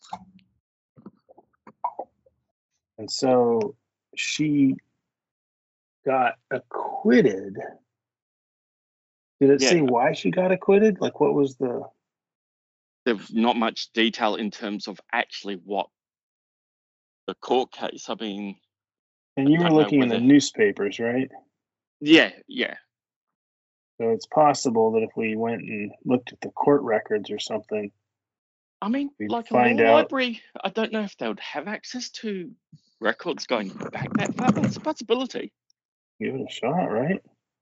And so she got acquitted. Did it say why she got acquitted? Like, what was the... There's not much detail in terms of actually what the court case. I mean... And you were looking in the newspapers, right? Yeah. So it's possible that if we went and looked at the court records or something... I mean, like a law library, I don't know if they would have access to records going back that far, but it's a possibility. Give it a shot, right?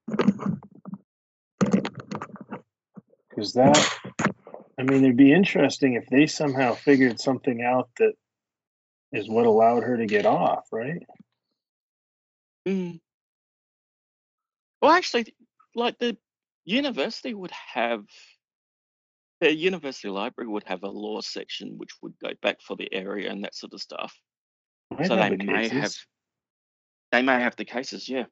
Because that, I mean, it'd be interesting if they somehow figured something out that is what allowed her to get off, right? Well, actually, like the university library would have a law section which would go back for the area and that sort of stuff. So they may have the cases, yeah.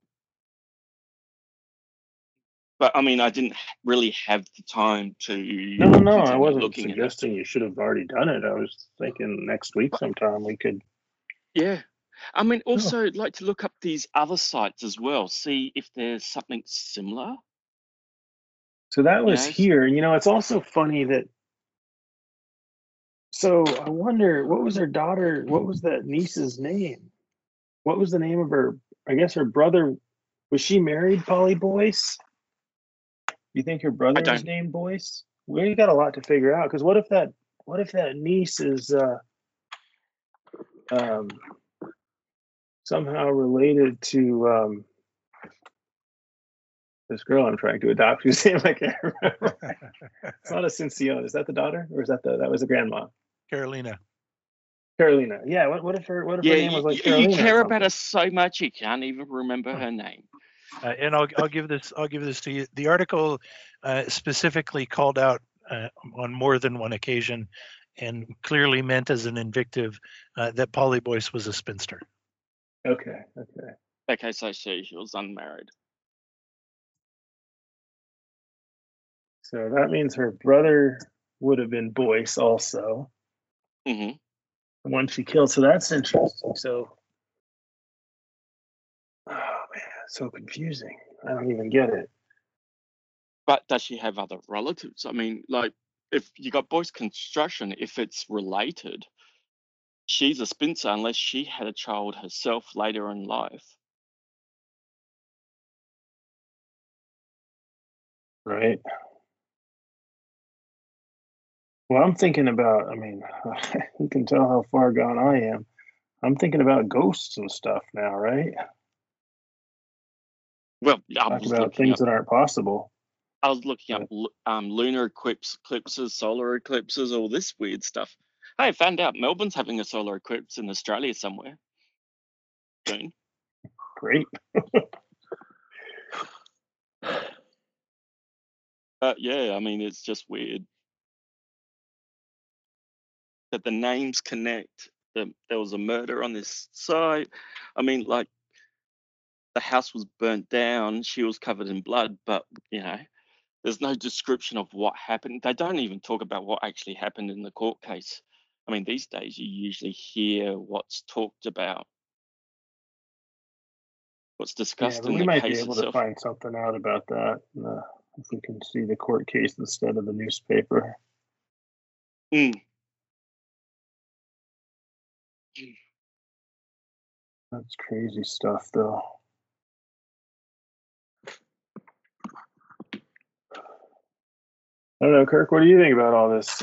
But I mean, I didn't really have the time to. No, I wasn't suggesting you should have already done it. I was thinking next week sometime we could. Yeah, I mean, also like to look up these other sites as well, see if there's something similar. So that was here. You know, it's also funny that. So I wonder, what was that niece's name? What was the name of her? I guess her brother. Was she married, Polly Boyce? You think her brother was named Boyce? We got a lot to figure out. Because what if that niece is somehow related to this girl I'm trying to adopt, whose name I can't remember. It's not Asuncion. Is that the daughter, or is that that was the grandma? Carolina. Yeah. What if her name was like Carolina? You care about her so much you can't even remember her name. And I'll give this to you. The article specifically called out on more than one occasion, and clearly meant as an invective that Polly Boyce was a spinster. Okay. Okay, so she was unmarried. So that means her brother would have been Boyce also. Mm-hmm. The one she killed. So that's interesting. So, oh man, so confusing. I don't even get it. But does she have other relatives? I mean, like, if you got Boyce Construction, if it's related, she's a spinster unless she had a child herself later in life. Right. Well, I'm thinking about, I mean, you can tell how far gone I am. I'm thinking about ghosts and stuff now, right? Well, Talk about things that aren't possible. I was looking up lunar eclipses, solar eclipses, all this weird stuff. Hey, I found out Melbourne's having a solar eclipse in Australia somewhere soon. Great. Yeah, I mean, it's just weird that the names connect. There was a murder on this site. I mean, like, the house was burnt down. She was covered in blood, but, you know, there's no description of what happened. They don't even talk about what actually happened in the court case. I mean, these days you usually hear what's talked about, what's discussed in the case itself. We might be able to find something out about that if we can see the court case instead of the newspaper. That's crazy stuff, though. I don't know, Kirk, what do you think about all this?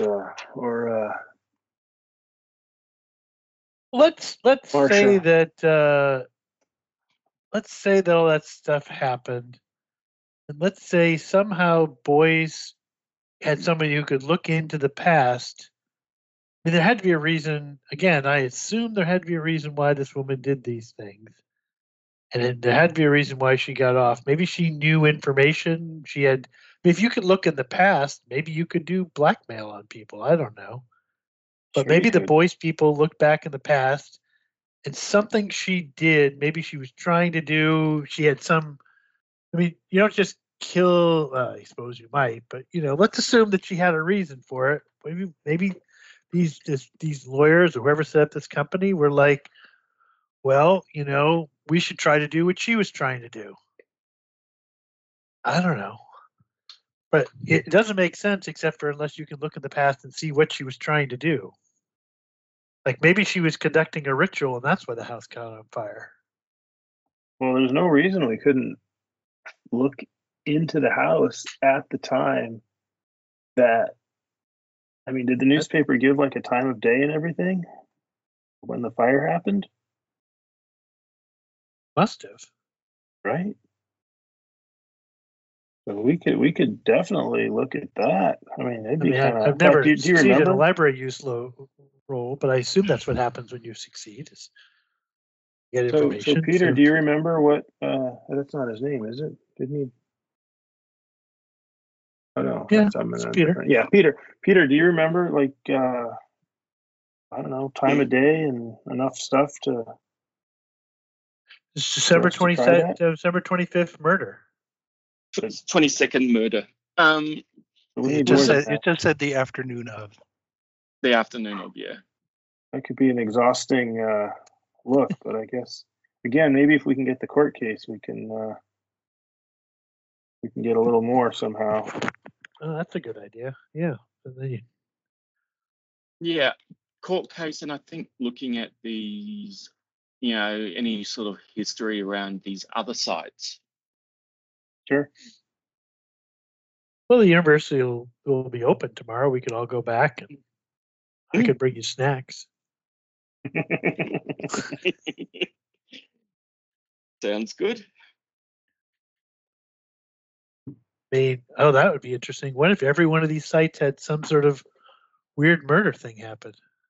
Let's say that all that stuff happened, and let's say somehow Boyce had somebody who could look into the past. I mean, there had to be a reason. Again, I assume there had to be a reason why this woman did these things, and there had to be a reason why she got off. Maybe she knew information. She had. I mean, if you could look in the past, maybe you could do blackmail on people. I don't know. But maybe the Boyce people look back in the past and something she did, maybe she was trying to do, she had some, I mean, you don't just kill, I suppose you might, but, you know, let's assume that she had a reason for it. Maybe these lawyers or whoever set up this company were like, well, you know, we should try to do what she was trying to do. I don't know. But it doesn't make sense except for unless you can look in the past and see what she was trying to do. Like maybe she was conducting a ritual and that's why the house caught on fire. Well, there's no reason we couldn't look into the house at the time that, I mean, did the newspaper give like a time of day and everything when the fire happened? Must have. Right? So we could definitely look at that. I mean, it'd be kind of. I've never succeeded in a library use role, but I assume that's what happens when you succeed. Is get information. So Peter, do you remember what? That's not his name, is it? Didn't he? Oh no. Yeah, it's Peter. Yeah, Peter. Peter, do you remember like I don't know, time of day and enough stuff to? It's December 25th murder. 22nd murder. It just said the afternoon of. The afternoon of, yeah. That could be an exhausting look, but I guess again, maybe if we can get the court case, we can get a little more somehow. Oh, that's a good idea. Yeah. Yeah, court case, and I think looking at these, you know, any sort of history around these other sites. Sure. Well, the university will be open tomorrow. We could all go back, and I could bring you snacks. Sounds good. I mean, oh, that would be interesting. What if every one of these sites had some sort of weird murder thing happen?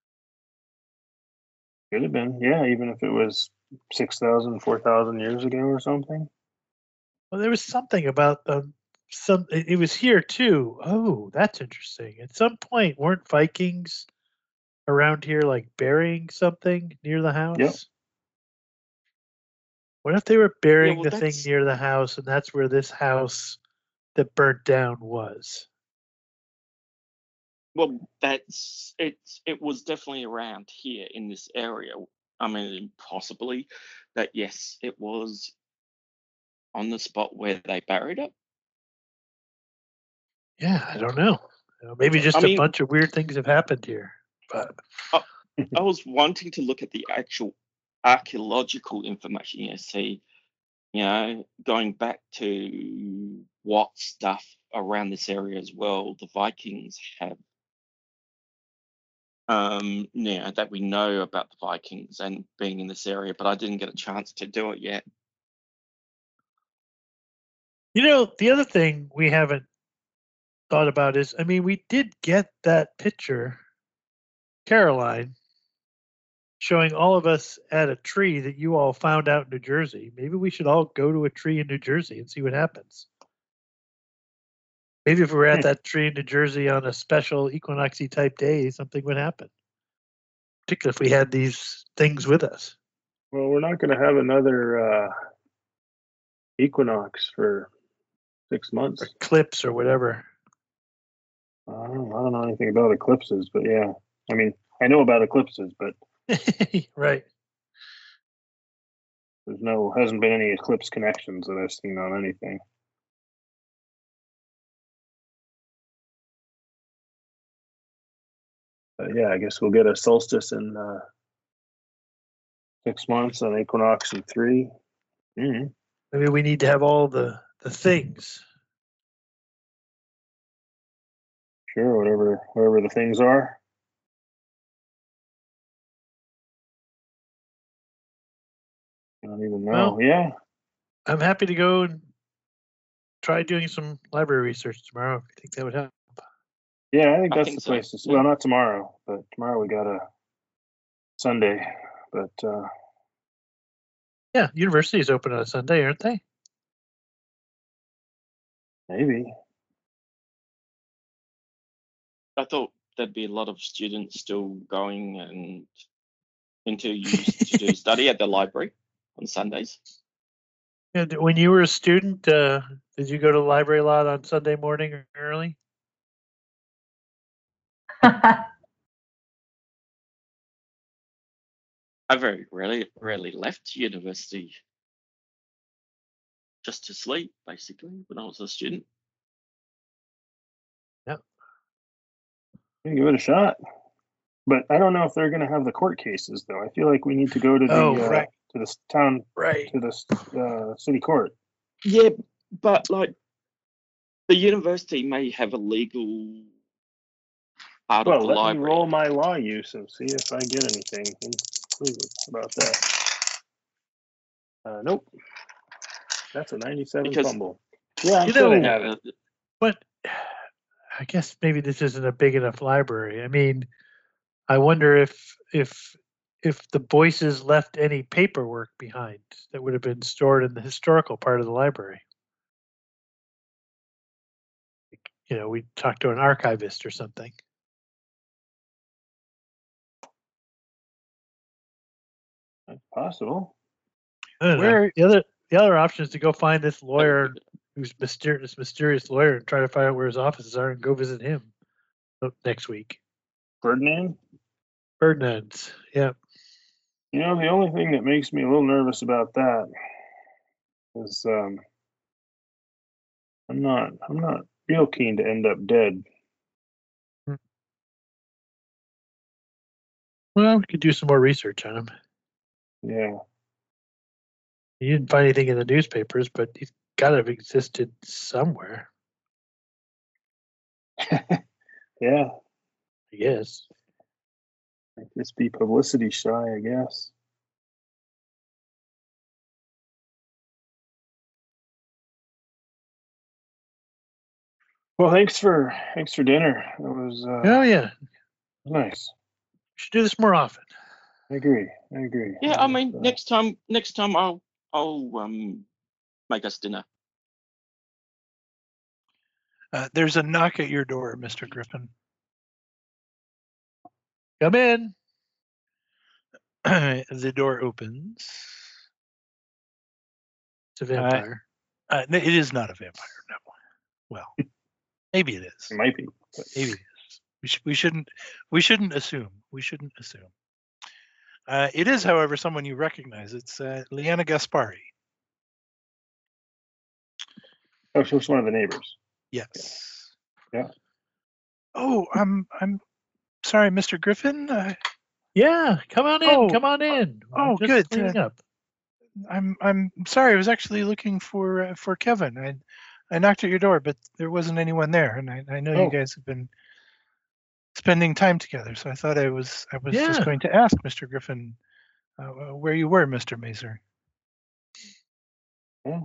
Could have been, yeah, even if it was 6,000, 4,000 years ago or something. Well, there was something about them. it was here too. Oh, that's interesting. At some point, weren't Vikings around here like burying something near the house? Yep. What if they were burying well, the thing near the house, and that's where this house that burnt down was? Well, it was definitely around here in this area. I mean, possibly that, yes, it was on the spot where they buried it. Yeah, I don't know. Maybe just a bunch of weird things have happened here. But I was wanting to look at the actual archaeological information, see, going back to what stuff around this area as well the Vikings have. That we know about the Vikings and being in this area, but I didn't get a chance to do it yet. The other thing we haven't thought about is, we did get that picture, Caroline, showing all of us at a tree that you all found out in New Jersey. Maybe we should all go to a tree in New Jersey and see what happens. Maybe if we were at that tree in New Jersey on a special equinoxy type day, something would happen. Particularly if we had these things with us. Well, we're not going to have another equinox for 6 months. Or eclipse or whatever. I don't know anything about eclipses, but yeah. I know about eclipses, but right. Hasn't been any eclipse connections that I've seen on anything. Yeah, I guess we'll get a solstice in 6 months, an equinox in 3. Mm-hmm. Maybe we need to have all the things. Sure, whatever the things are. I don't even know. Well, yeah. I'm happy to go and try doing some library research tomorrow if you think that would help. Yeah, I think that's the place to. Well, not tomorrow, but tomorrow we got a Sunday. But yeah, university is open on a Sunday, aren't they? Maybe. I thought there'd be a lot of students still going and to do study at the library on Sundays. Yeah, when you were a student, did you go to the library a lot on Sunday morning or early? I very rarely left university just to sleep, basically, when I was a student. Yep. Give it a shot. But I don't know if they're going to have the court cases, though. I feel like we need to go to the to the town, to the city court. Yeah, but like the university may have a legal part of the library. Let me roll my law use and see if I get anything about that. Nope. That's a 97 fumble. Yeah, I'm sure they have it. But I guess maybe this isn't a big enough library. I wonder if the Boyces left any paperwork behind that would have been stored in the historical part of the library. We talked to an archivist or something. That's possible. The other option is to go find this lawyer who's mysterious lawyer and try to find out where his offices are and go visit him next week. Ferdinand's, yeah. The only thing that makes me a little nervous about that is I'm not real keen to end up dead. Well, we could do some more research on him. Yeah. You didn't find anything in the newspapers, but he's got to have existed somewhere. Yeah. I guess. Just be publicity shy, I guess. Well, thanks for dinner. It was oh yeah, nice. We should do this more often. I agree. Yeah, next time I'll make us dinner. There's a knock at your door, Mr. Griffin. Come in. The door opens. It's a vampire. It is not a vampire, no. Well, maybe it is. It might be. Maybe it is. We shouldn't assume. We shouldn't assume. It is, however, someone you recognize. It's Liana Gaspari. Oh, so it's one of the neighbors. Yes. Yeah. Oh, I'm sorry, Mr. Griffin. Yeah, come on in. Oh, come on in. Oh, Just good. cleaning up. I'm sorry. I was actually looking for Kevin. I knocked at your door, but there wasn't anyone there, and I know you guys have been spending time together. So I thought I was just going to ask Mr. Griffin where you were, Mr. Mazer. Yeah.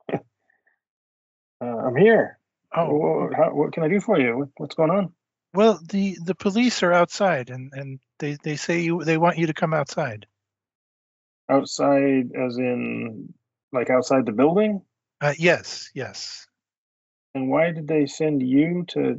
I'm here. Oh, what can I do for you? What's going on? Well, the police are outside, and they say they want you to come outside. Outside, as in like outside the building? Yes. And why did they send you to?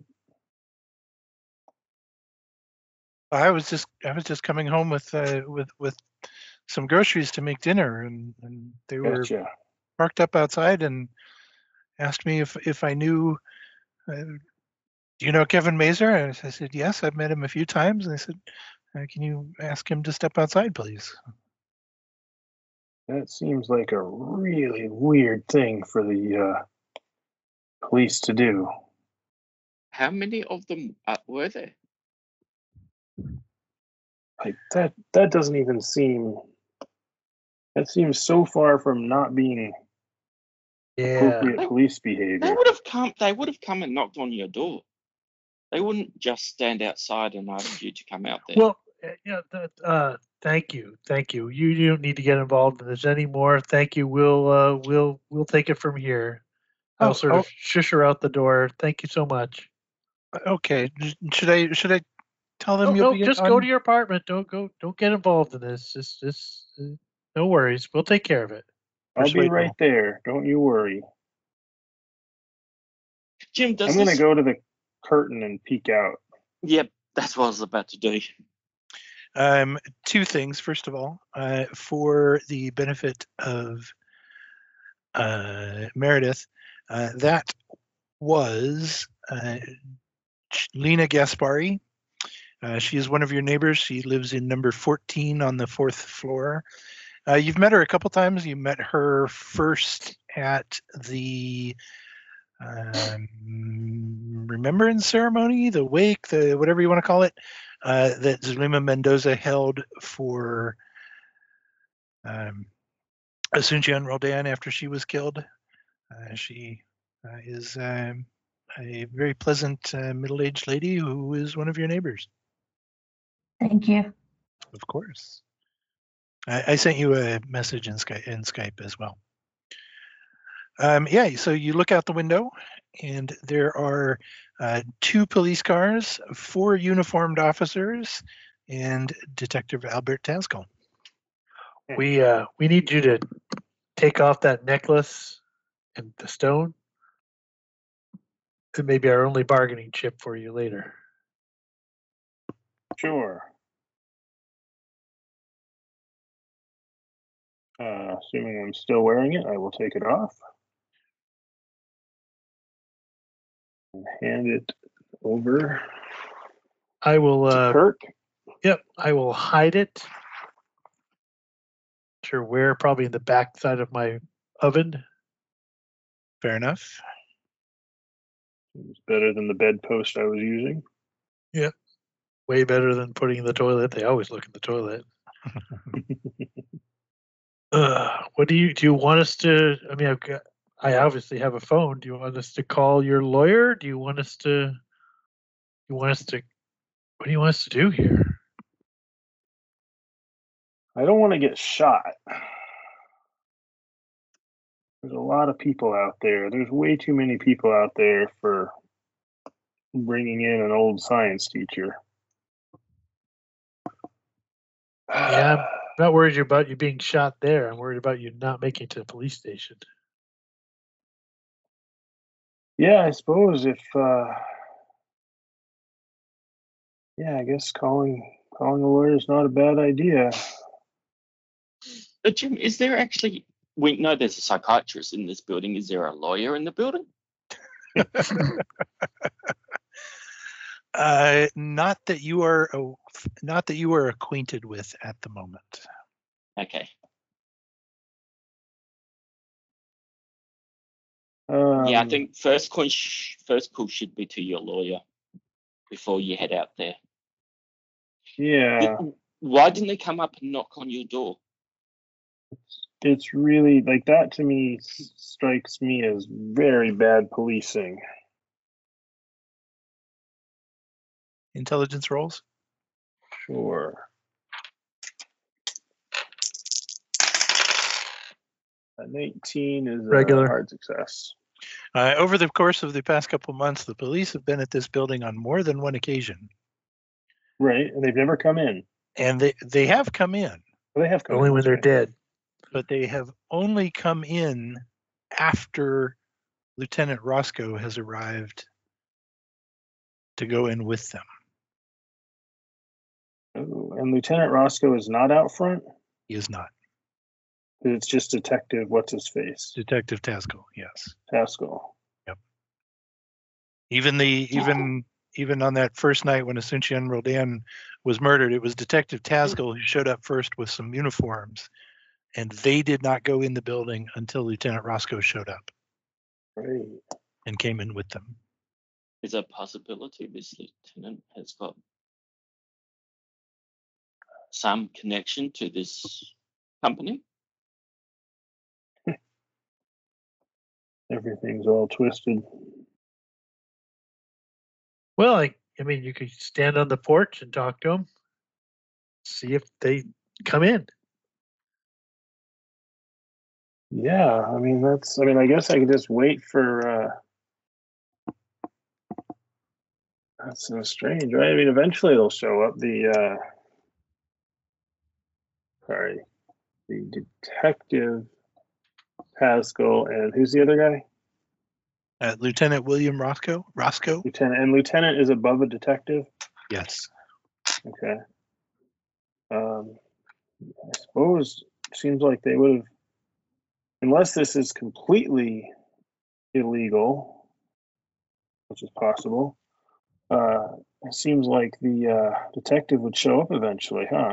I was just coming home with some groceries to make dinner, and they were parked up outside and asked me if I knew. Do you know Kevin Mazer? And I said yes. I've met him a few times. And they said, can you ask him to step outside, please? That seems like a really weird thing for the police to do. How many of them were there? Like that doesn't even seem. That seems so far from not being appropriate police behavior. They would have come and knocked on your door. They wouldn't just stand outside and ask you to come out there. Well, thank you. You don't need to get involved in this anymore. Thank you. We'll take it from here. I'll sort of shush her out the door. Thank you so much. Okay. Should I tell them you'll be just go to your apartment. Don't get involved in this. Just no worries. We'll take care of it. I'll be right there. Don't you worry. Jim, I'm going to go to the curtain and peek out. Yep, that's what I was about to do. Two things. First of all, for the benefit of Meredith, that was Lena Gaspari. She is one of your neighbors. She lives in number 14 on the 4th floor. You've met her a couple times. You met her first at the remembrance ceremony, the wake, the whatever you want to call it, that Zulema Mendoza held for Asuncion Roldan after she was killed. She is a very pleasant middle-aged lady who is one of your neighbors. Thank you. Of course. I sent you a message in Skype as well. So you look out the window, and there are 2 police cars, 4 uniformed officers, and Detective Albert Taskell. We need you to take off that necklace and the stone. It may be our only bargaining chip for you later. Sure. Assuming I'm still wearing it, I will take it off. Hand it over. I will to Kirk. Yep, I will hide it. Sure where, probably in the back side of my oven. Fair enough. It's better than the bedpost I was using. Yep. Way better than putting in the toilet. They always look in the toilet. What do you want us to? I mean, I obviously have a phone. Do you want us to call your lawyer? Do you want us to? What do you want us to do here? I don't want to get shot. There's a lot of people out there. There's way too many people out there for bringing in an old science teacher. Yeah, I'm not worried about you being shot there. I'm worried about you not making it to the police station. Yeah, I suppose if yeah, I guess calling a lawyer is not a bad idea. Jim, is there actually? We know there's a psychiatrist in this building. Is there a lawyer in the building? Not that you are acquainted with at the moment. Okay. Yeah, I think first call should be to your lawyer before you head out there. Yeah. Why didn't they come up and knock on your door? It's really like that to me strikes me as very bad policing. Intelligence rolls? Sure. An 18 is regular a hard success. Over the course of the past couple months, the police have been at this building on more than one occasion. Right, and they've never come in. And they have come in. Well, they have come only in, when they're right. dead. But they have only come in after Lieutenant Roscoe has arrived to go in with them. Oh, and Lieutenant Roscoe is not out front? He is not. It's just Detective, what's his face? Detective Taskell, yes. Taskell. Yep. Even on that first night when Asuncion Roldan was murdered, it was Detective Taskell who showed up first with some uniforms, and they did not go in the building until Lieutenant Roscoe showed up. Right. And came in with them. Is there a possibility this lieutenant has got some connection to this company? Everything's all twisted. Well, I mean, you could stand on the porch and talk to them, see if they come in. Yeah, I mean, I guess I could just wait for, that's so strange, right? I mean, eventually they'll show up. The Detective Taskell, and who's the other guy? Lieutenant William Roscoe. Lieutenant is above a detective? Yes. Okay. I suppose it seems like they would have, unless this is completely illegal, which is possible, it seems like the detective would show up eventually, huh?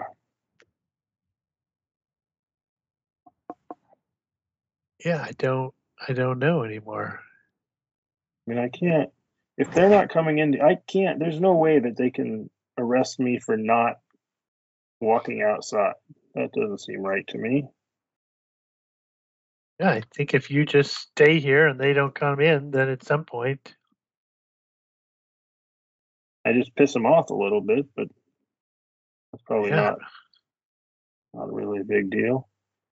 Yeah, I don't know anymore. I mean, I can't, if they're not coming in, there's no way that they can arrest me for not walking outside. That doesn't seem right to me. Yeah, I think if you just stay here and they don't come in, then at some point, I just piss them off a little bit, but that's probably not really a big deal.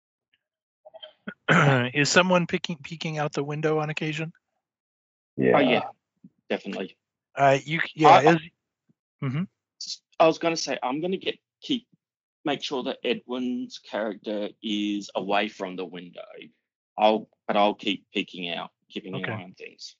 Is someone peeking out the window on occasion? Yeah. Oh yeah, definitely. Mm-hmm. I was going to say I'm going to make sure that Edwin's character is away from the window. I'll keep peeking out, keeping an eye on things.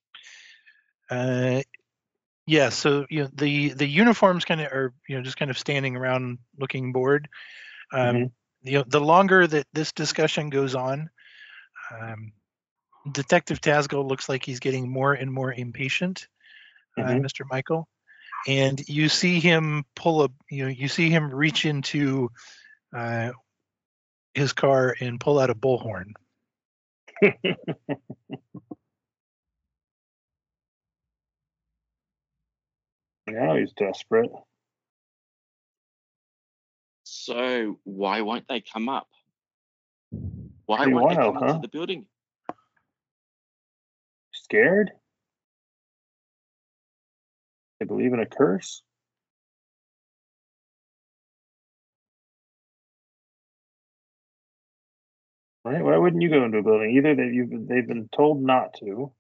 Yeah, so the uniforms kind of are just kind of standing around looking bored. The longer that this discussion goes on, Detective Taskell looks like he's getting more and more impatient, Mr. Michael, and you see him reach into his car and pull out a bullhorn. Now he's desperate. So why won't they come up? Why won't they come into the building? Scared? They believe in a curse? Right? Why wouldn't you go into a building? Either they've been told not to.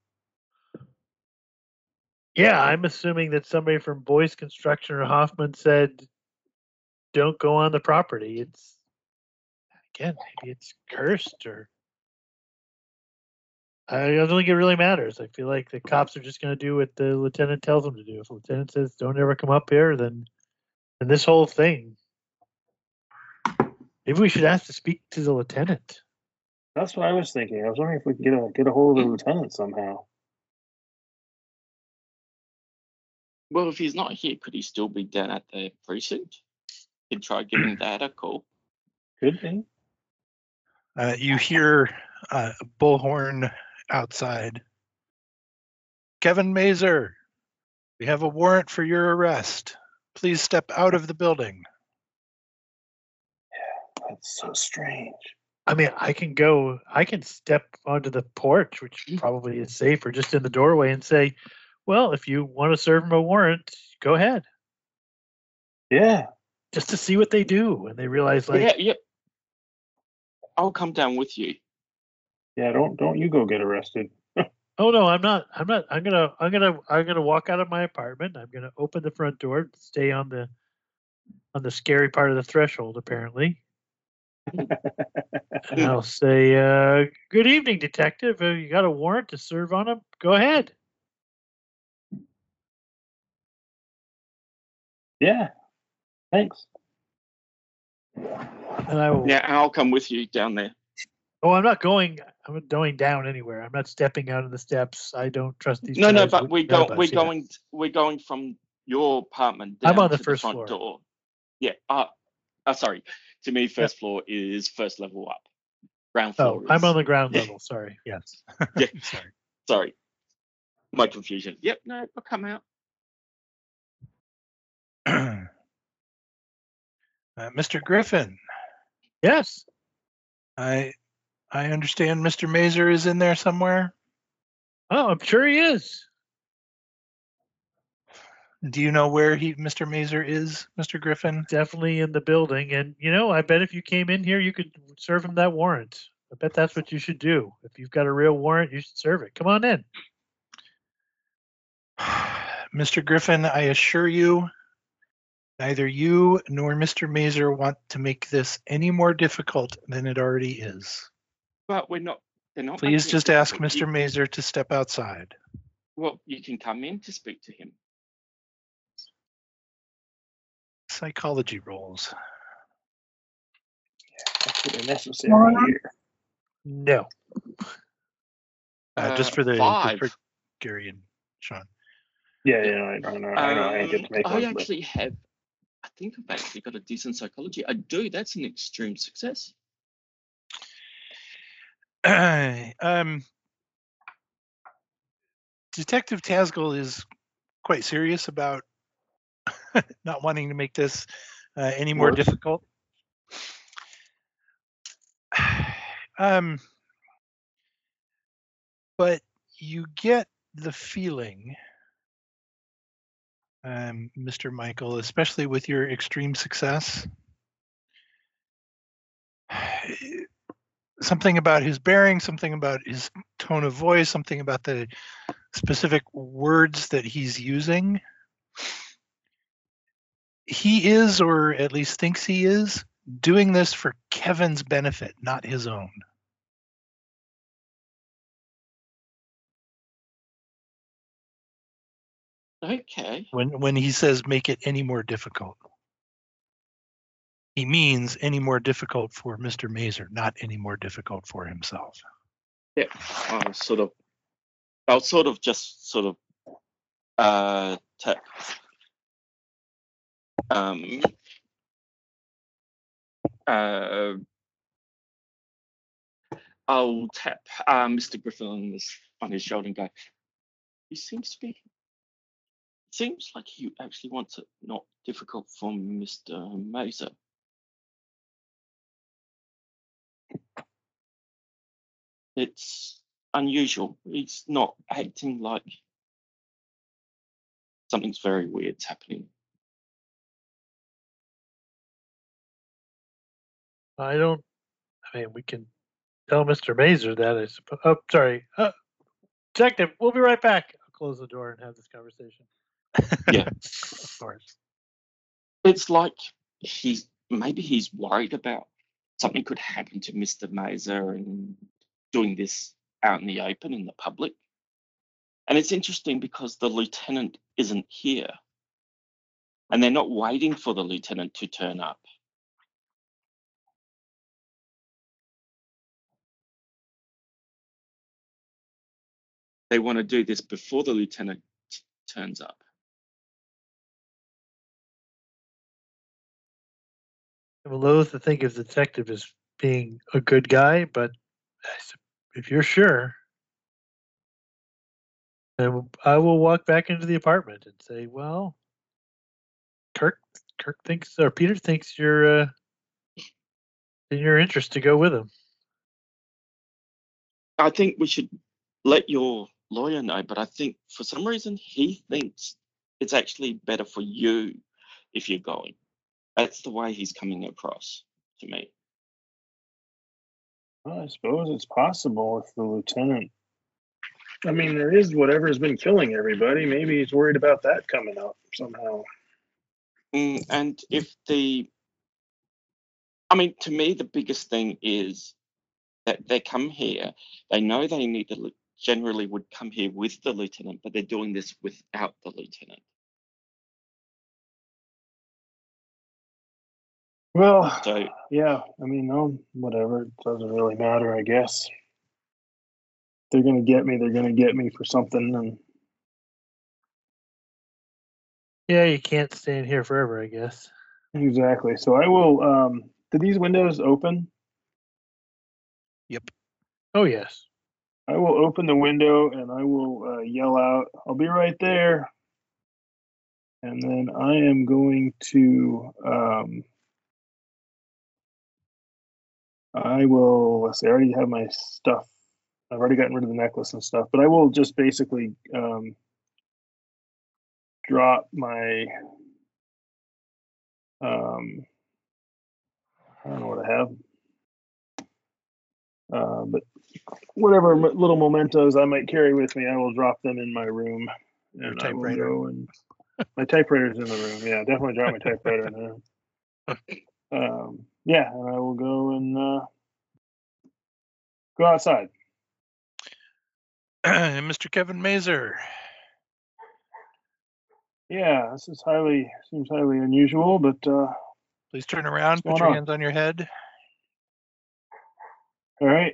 Yeah, I'm assuming that somebody from Boyce Construction or Hoffman said, "Don't go on the property." It's maybe it's cursed, or I don't think it really matters. I feel like the cops are just going to do what the lieutenant tells them to do. If the lieutenant says, don't ever come up here, then this whole thing. Maybe we should ask to speak to the lieutenant. That's what I was thinking. I was wondering if we could get a hold of the lieutenant somehow. Well, if he's not here, could he still be down at the precinct? Could try giving Dad a call. Could be. You hear a bullhorn outside. Kevin Mazer, we have a warrant for your arrest. Please step out of the building. Yeah, that's so strange. I mean, I can step onto the porch, which probably is safe, or just in the doorway and say, well, if you want to serve him a warrant, go ahead. Yeah. Just to see what they do. And they realize, like, yeah. I'll come down with you. Yeah, don't you go get arrested. Oh no, I'm not. I'm gonna walk out of my apartment. I'm gonna open the front door, stay on the scary part of the threshold, apparently. And I'll say, good evening, detective. You got a warrant to serve on him? Go ahead. Yeah. Thanks. And I will. Yeah, I'll come with you down there. Oh, I'm not going down anywhere. I'm not stepping out of the steps. I don't trust these. No, but we're going from your apartment down I'm on the to first front floor. door. Yeah. Sorry. To me, first floor is first level up. Ground floor. I'm on the ground level. Sorry. Yes. Yeah. Sorry. My confusion. Yep. No, I'll come out. Mr. Griffin. Yes. I understand Mr. Mazer is in there somewhere. Oh, I'm sure he is. Do you know where Mr. Mazer is, Mr. Griffin? Definitely in the building. And, I bet if you came in here, you could serve him that warrant. I bet that's what you should do. If you've got a real warrant, you should serve it. Come on in. Mr. Griffin, I assure you, neither you nor Mr. Mazer want to make this any more difficult than it already is. But we're not. They're not. Please just ask Mr. Mazer to step outside. Well, you can come in to speak to him. Psychology rolls. Absolutely necessary here. No. Just for Gary and Sean. Yeah, I don't know. I get to make I actually have. I think I've actually got a decent psychology. I do. That's an extreme success. Detective Tazgul is quite serious about not wanting to make this any more difficult. But you get the feeling, Mr. Michael, especially with your extreme success, something about his bearing, something about his tone of voice, something about the specific words that he's using. He is, or at least thinks he is, doing this for Kevin's benefit, not his own. Okay. When he says make it any more difficult, he means any more difficult for Mr. Mazer, not any more difficult for himself. Yeah, I'll sort of tap. I'll tap Mr. Griffin on his shoulder and go, he seems like he actually wants it not difficult for Mr. Mazer. It's unusual. He's not acting like something's very weird's happening. We can tell Mr. Mazer that, I suppose. Oh, sorry. Detective, we'll be right back. I'll close the door and have this conversation. Yeah. Of course. It's like he's worried about something could happen to Mr. Mazer and doing this out in the open in the public. And it's interesting because the lieutenant isn't here. And they're not waiting for the lieutenant to turn up. They want to do this before the lieutenant turns up. I'm loath to think of the detective as being a good guy, but if you're sure, then I will walk back into the apartment and say, well, Kirk thinks, or Peter thinks you're in your interest to go with him. I think we should let your lawyer know, but I think for some reason he thinks it's actually better for you if you're going. That's the way he's coming across to me. Well, I suppose it's possible if the lieutenant. I mean, there is whatever's been killing everybody. Maybe he's worried about that coming up somehow. And if to me, the biggest thing is that they come here, they know they need generally would come here with the lieutenant, but they're doing this without the lieutenant. Well, so, yeah, I mean, no, whatever. It doesn't really matter, I guess. They're going to get me. They're going to get me for something. And yeah, you can't stay in here forever, I guess. Exactly. So I will, do these windows open? Yep. Oh, yes. I will open the window and I will yell out, I'll be right there. And then I am going to, let's see, I already have my stuff. I've already gotten rid of the necklace and stuff, but I will just basically drop my, I don't know what I have. But whatever little mementos I might carry with me, I will drop them in my room. Your typewriter. I will go and my typewriter's in the room. Yeah, definitely drop my typewriter in there. Yeah, and I will go and go outside. Mr. Kevin Mazer. Yeah, this is seems highly unusual, but please turn around, put your hands on your head. All right.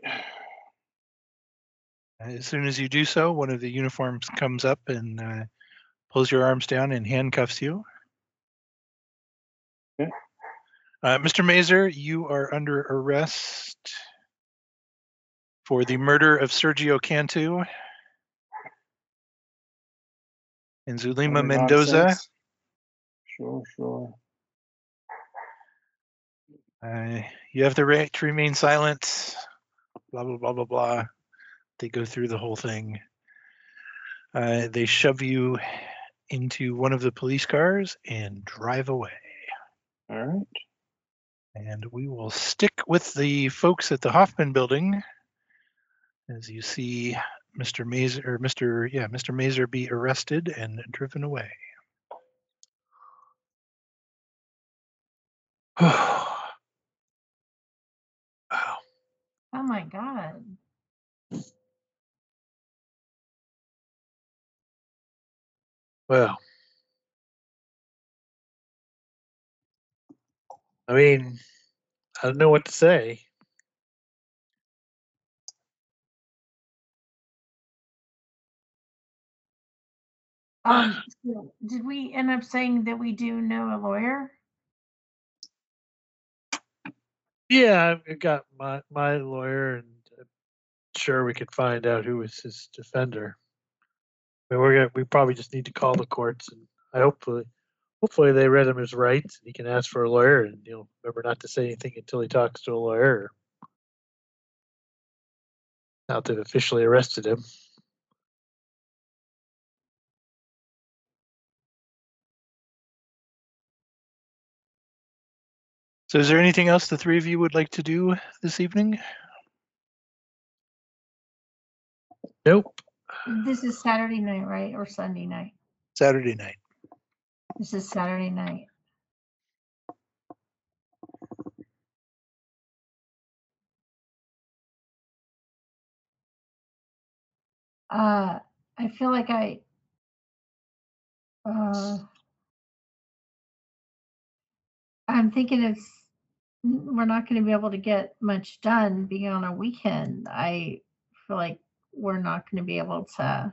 As soon as you do so, one of the uniforms comes up and pulls your arms down and handcuffs you. Okay. Mr. Mazer, you are under arrest for the murder of Sergio Cantu and Zulema Mendoza. Nonsense. Sure. You have the right to remain silent. Blah, blah, blah, blah, blah. They go through the whole thing. They shove you into one of the police cars and drive away. All right. And we will stick with the folks at the Hoffman building as you see Mr. Mazer be arrested and driven away. Wow. Oh my God. Well, I mean, I don't know what to say. So did we end up saying that we do know a lawyer? Yeah, I got my lawyer, and I'm sure we could find out who was his defender. I mean, we probably just need to call the courts, and hopefully they read him his rights, and he can ask for a lawyer, and he'll remember not to say anything until he talks to a lawyer. Now they've officially arrested him. So is there anything else the three of you would like to do this evening? Nope. This is Saturday night, right? Or Sunday night? Saturday night. This is Saturday night. I feel like I'm thinking we're not going to be able to get much done being on a weekend. I feel like we're not going to be able to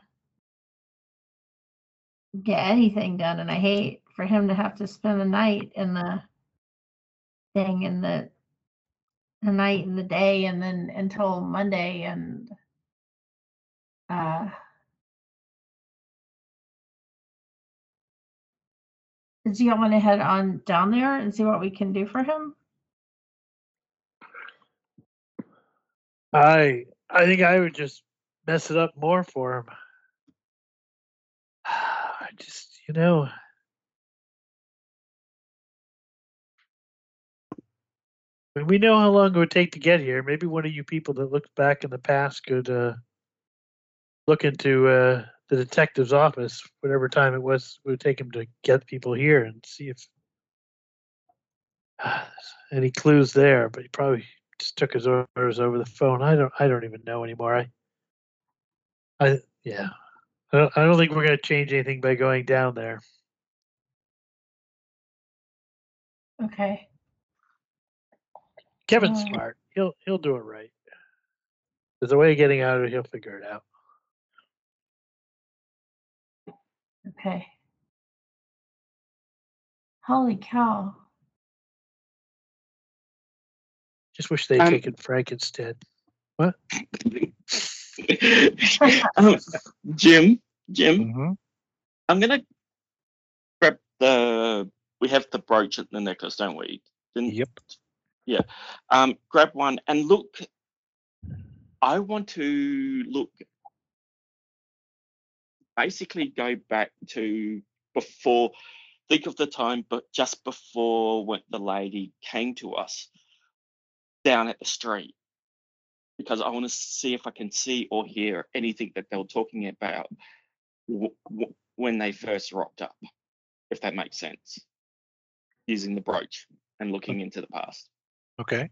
get anything done, and I hate for him to have to spend the night in the thing in the night and the day, and then until Monday, and do you want to head on down there and see what we can do for him? I think I would just mess it up more for him. I just, we know how long it would take to get here. Maybe one of you people that looked back in the past could look into the detective's office, whatever time it would take him to get people here, and see if any clues there. But he probably just took his orders over the phone. I don't even know anymore. I don't think we're going to change anything by going down there. Okay. Kevin's smart. He'll do it right. There's a way of getting out of it. He'll figure it out. Okay. Holy cow. Just wish they'd taken Frank instead. What? Jim, Mm-hmm. I'm gonna grab we have the brooch and the necklace, don't we? Yep. Yeah. Grab one and look. I want to basically go back to before, think of the time, but just before when the lady came to us down at the street, because I want to see if I can see or hear anything that they were talking about when they first rocked up, if that makes sense, using the brooch and looking into the past. Okay.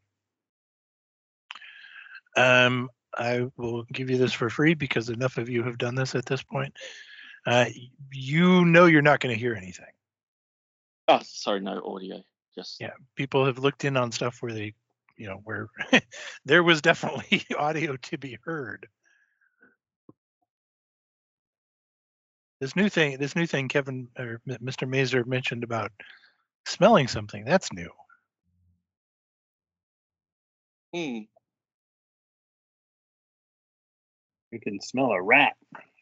I will give you this for free because enough of you have done this at this point. You're not going to hear anything. Oh, sorry, no audio. Just people have looked in on stuff where they, where there was definitely audio to be heard. This new thing, Kevin or Mr. Mazer mentioned about smelling something. That's new. You can smell a rat.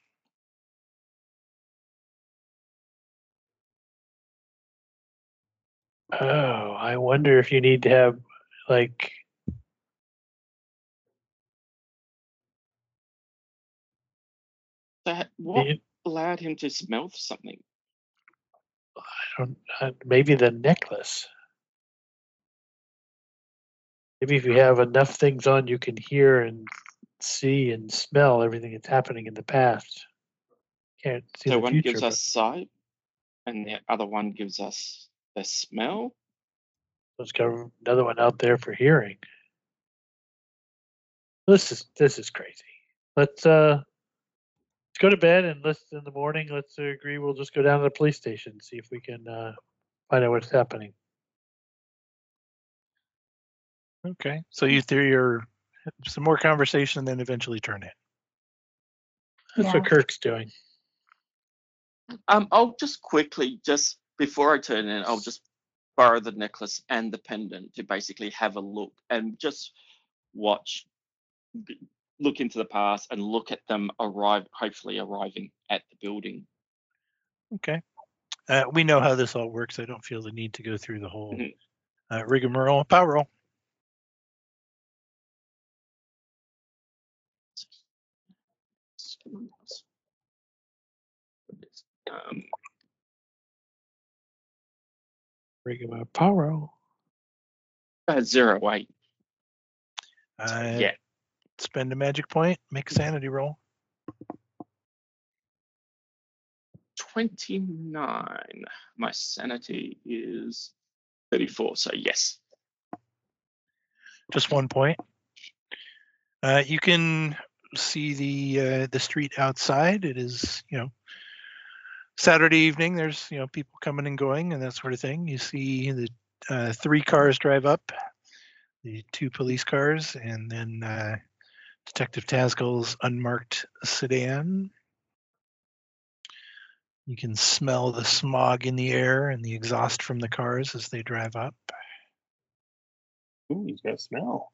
Oh, I wonder if you need to have what allowed him to smell something? I don't. Maybe the necklace. Maybe if you have enough things on, you can hear and see and smell everything that's happening in the past. Can't see the future. So one gives us sight, and the other one gives us the smell. Let's go another one out there for hearing. This is crazy. Let's go to bed, and in the morning. Let's agree. We'll just go down to the police station and see if we can find out what's happening. Okay, so you threw your some more conversation, and then eventually turn in. That's what Kirk's doing. I'll just quickly, just before I turn in, I'll just borrow the necklace and the pendant to basically have a look and just look into the past and look at them hopefully arriving at the building. Okay. We know how this all works. I don't feel the need to go through the whole rigmarole. Power roll. Rigmarole power roll. 0.8. Spend a magic point. Make a sanity roll. 29. My sanity is 34. So yes. Just 1 point. You can see the street outside. It is, Saturday evening. There's, people coming and going and that sort of thing. You see the 3 cars drive up, the 2 police cars, and then Detective Tazgall's unmarked sedan. You can smell the smog in the air and the exhaust from the cars as they drive up. Ooh, he's got a smell.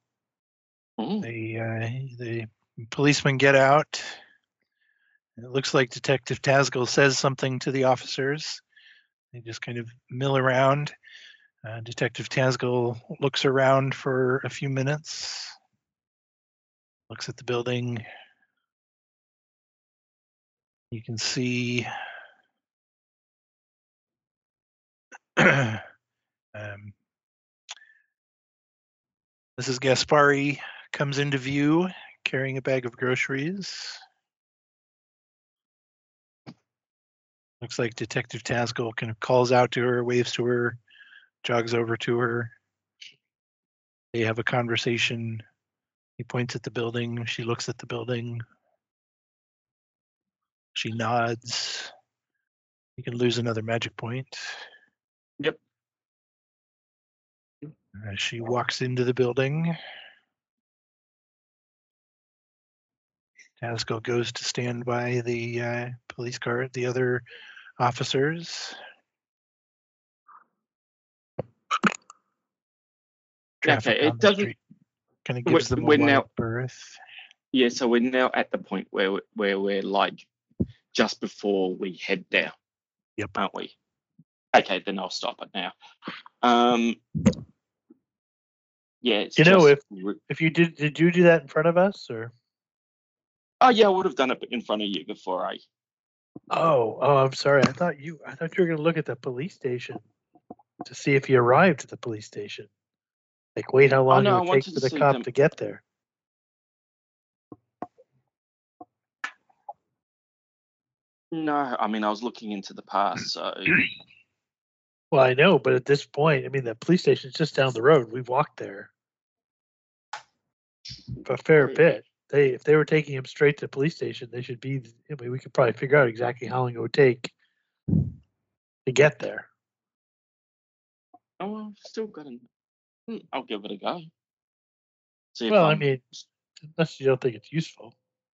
The policemen get out. It looks like Detective Tazgall says something to the officers. They just kind of mill around. Detective Tazgall looks around for a few minutes, looks at the building. You can see Mrs. Gaspari comes into view carrying a bag of groceries. Looks like Detective Tazgall kind of calls out to her, waves to her, jogs over to her. They have a conversation. He points at the building. She looks at the building. She nods. You can lose another magic point. Yep. She walks into the building. Tazgall goes to stand by the police car, the other officers. Traffic Okay, on the street kind of gives them a wide berth. Yeah, so we're now at the point where we're like just before we head down. Yep. Aren't we? Okay, then I'll stop it now. Yeah. If you did you do that in front of us or? Oh yeah, I would have done it in front of you before I. Oh, I'm sorry. I thought you were going to look at the police station to see if you arrived at the police station. Like, wait, how long it would take for the cop to get there. No, I mean I was looking into the past, so. Well, I know, but at this point, I mean, the police station's just down the road. We've walked there a fair bit. If they were taking him straight to the police station, they should be. I mean, we could probably figure out exactly how long it would take to get there. Oh, I've still got an. I'll give it a go. See well, I mean, unless you don't think it's useful.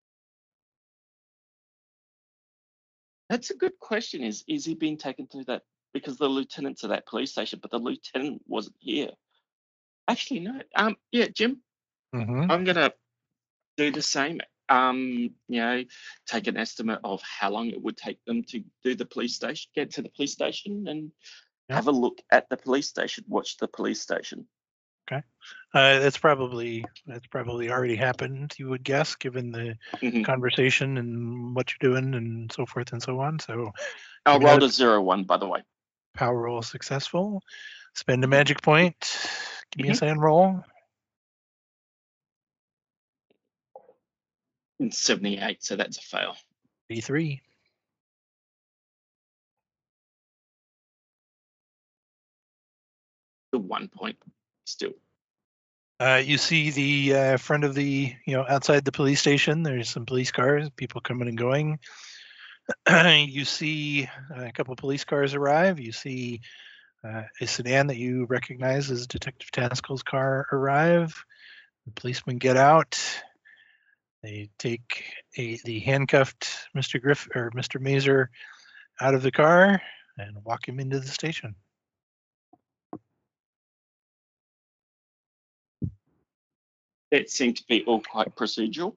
That's a good question. Is he being taken to that because the lieutenant's at that police station, but the lieutenant wasn't here? Actually, no. Yeah, Jim. Mm-hmm. I'm gonna do the same. Take an estimate of how long it would take them to do the police station, get to the police station, and have a look at the police station. Watch the police station. Okay, that's probably already happened. You would guess, given the conversation and what you're doing and so forth and so on. So, I'll roll a 0-1, by the way. Power roll successful. Spend a magic point. Give me a SAN roll. 78, so that's a fail. D3. The 1 point still. You see the front of the, outside the police station, there's some police cars, people coming and going. You see a couple of police cars arrive. You see a sedan that you recognize as Detective Tazgall's car arrive. The policemen get out. They take the handcuffed Mr. Mazer out of the car and walk him into the station. It seemed to be all quite procedural.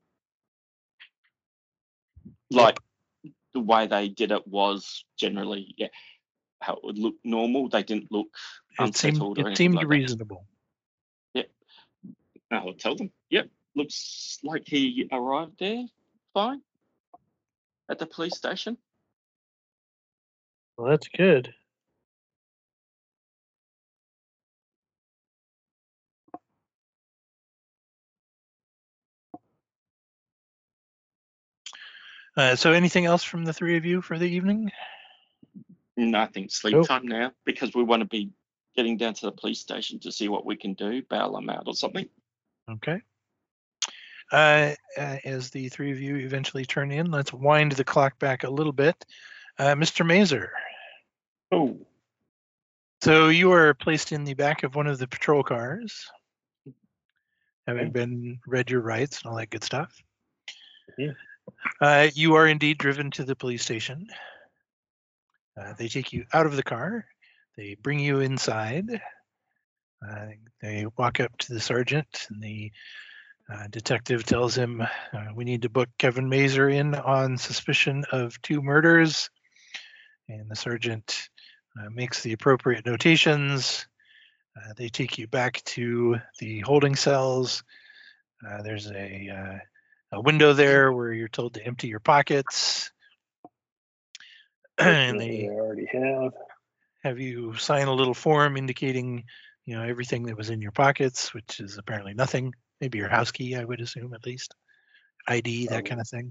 Like the way they did it was generally, how it would look normal. They didn't look unsettled or anything. It seemed like reasonable. That. Yep. I'll tell them. Yep. Looks like he arrived there fine at the police station. Well, that's good. So anything else from the three of you for the evening? No, I think sleep time now, because we want to be getting down to the police station to see what we can do, bail them out or something. Okay. As the three of you eventually turn in, let's wind the clock back a little bit. Mr. Mazer. Oh. So you are placed in the back of one of the patrol cars, having been read your rights and all that good stuff. Yeah. You are indeed driven to the police station. They take you out of the car. They bring you inside. They walk up to the sergeant, and the detective tells him, we need to book Kevin Mazer in on suspicion of 2 murders. And the sergeant makes the appropriate notations. They take you back to the holding cells. There's a window there where you're told to empty your pockets. And they already have you sign a little form indicating, everything that was in your pockets, which is apparently nothing. Maybe your house key, I would assume, at least. ID, that kind of thing.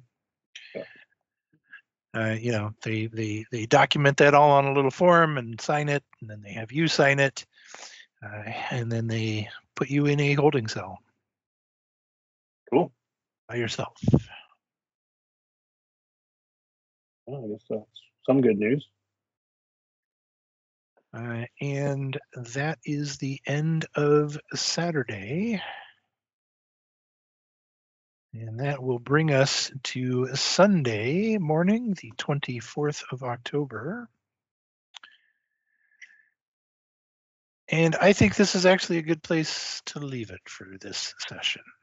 Yeah. They document that all on a little form and sign it, and then they have you sign it, and then they put you in a holding cell. Cool. By yourself. Well, I guess that's some good news. And that is the end of Saturday. And that will bring us to Sunday morning, the 24th of October. And I think this is actually a good place to leave it for this session.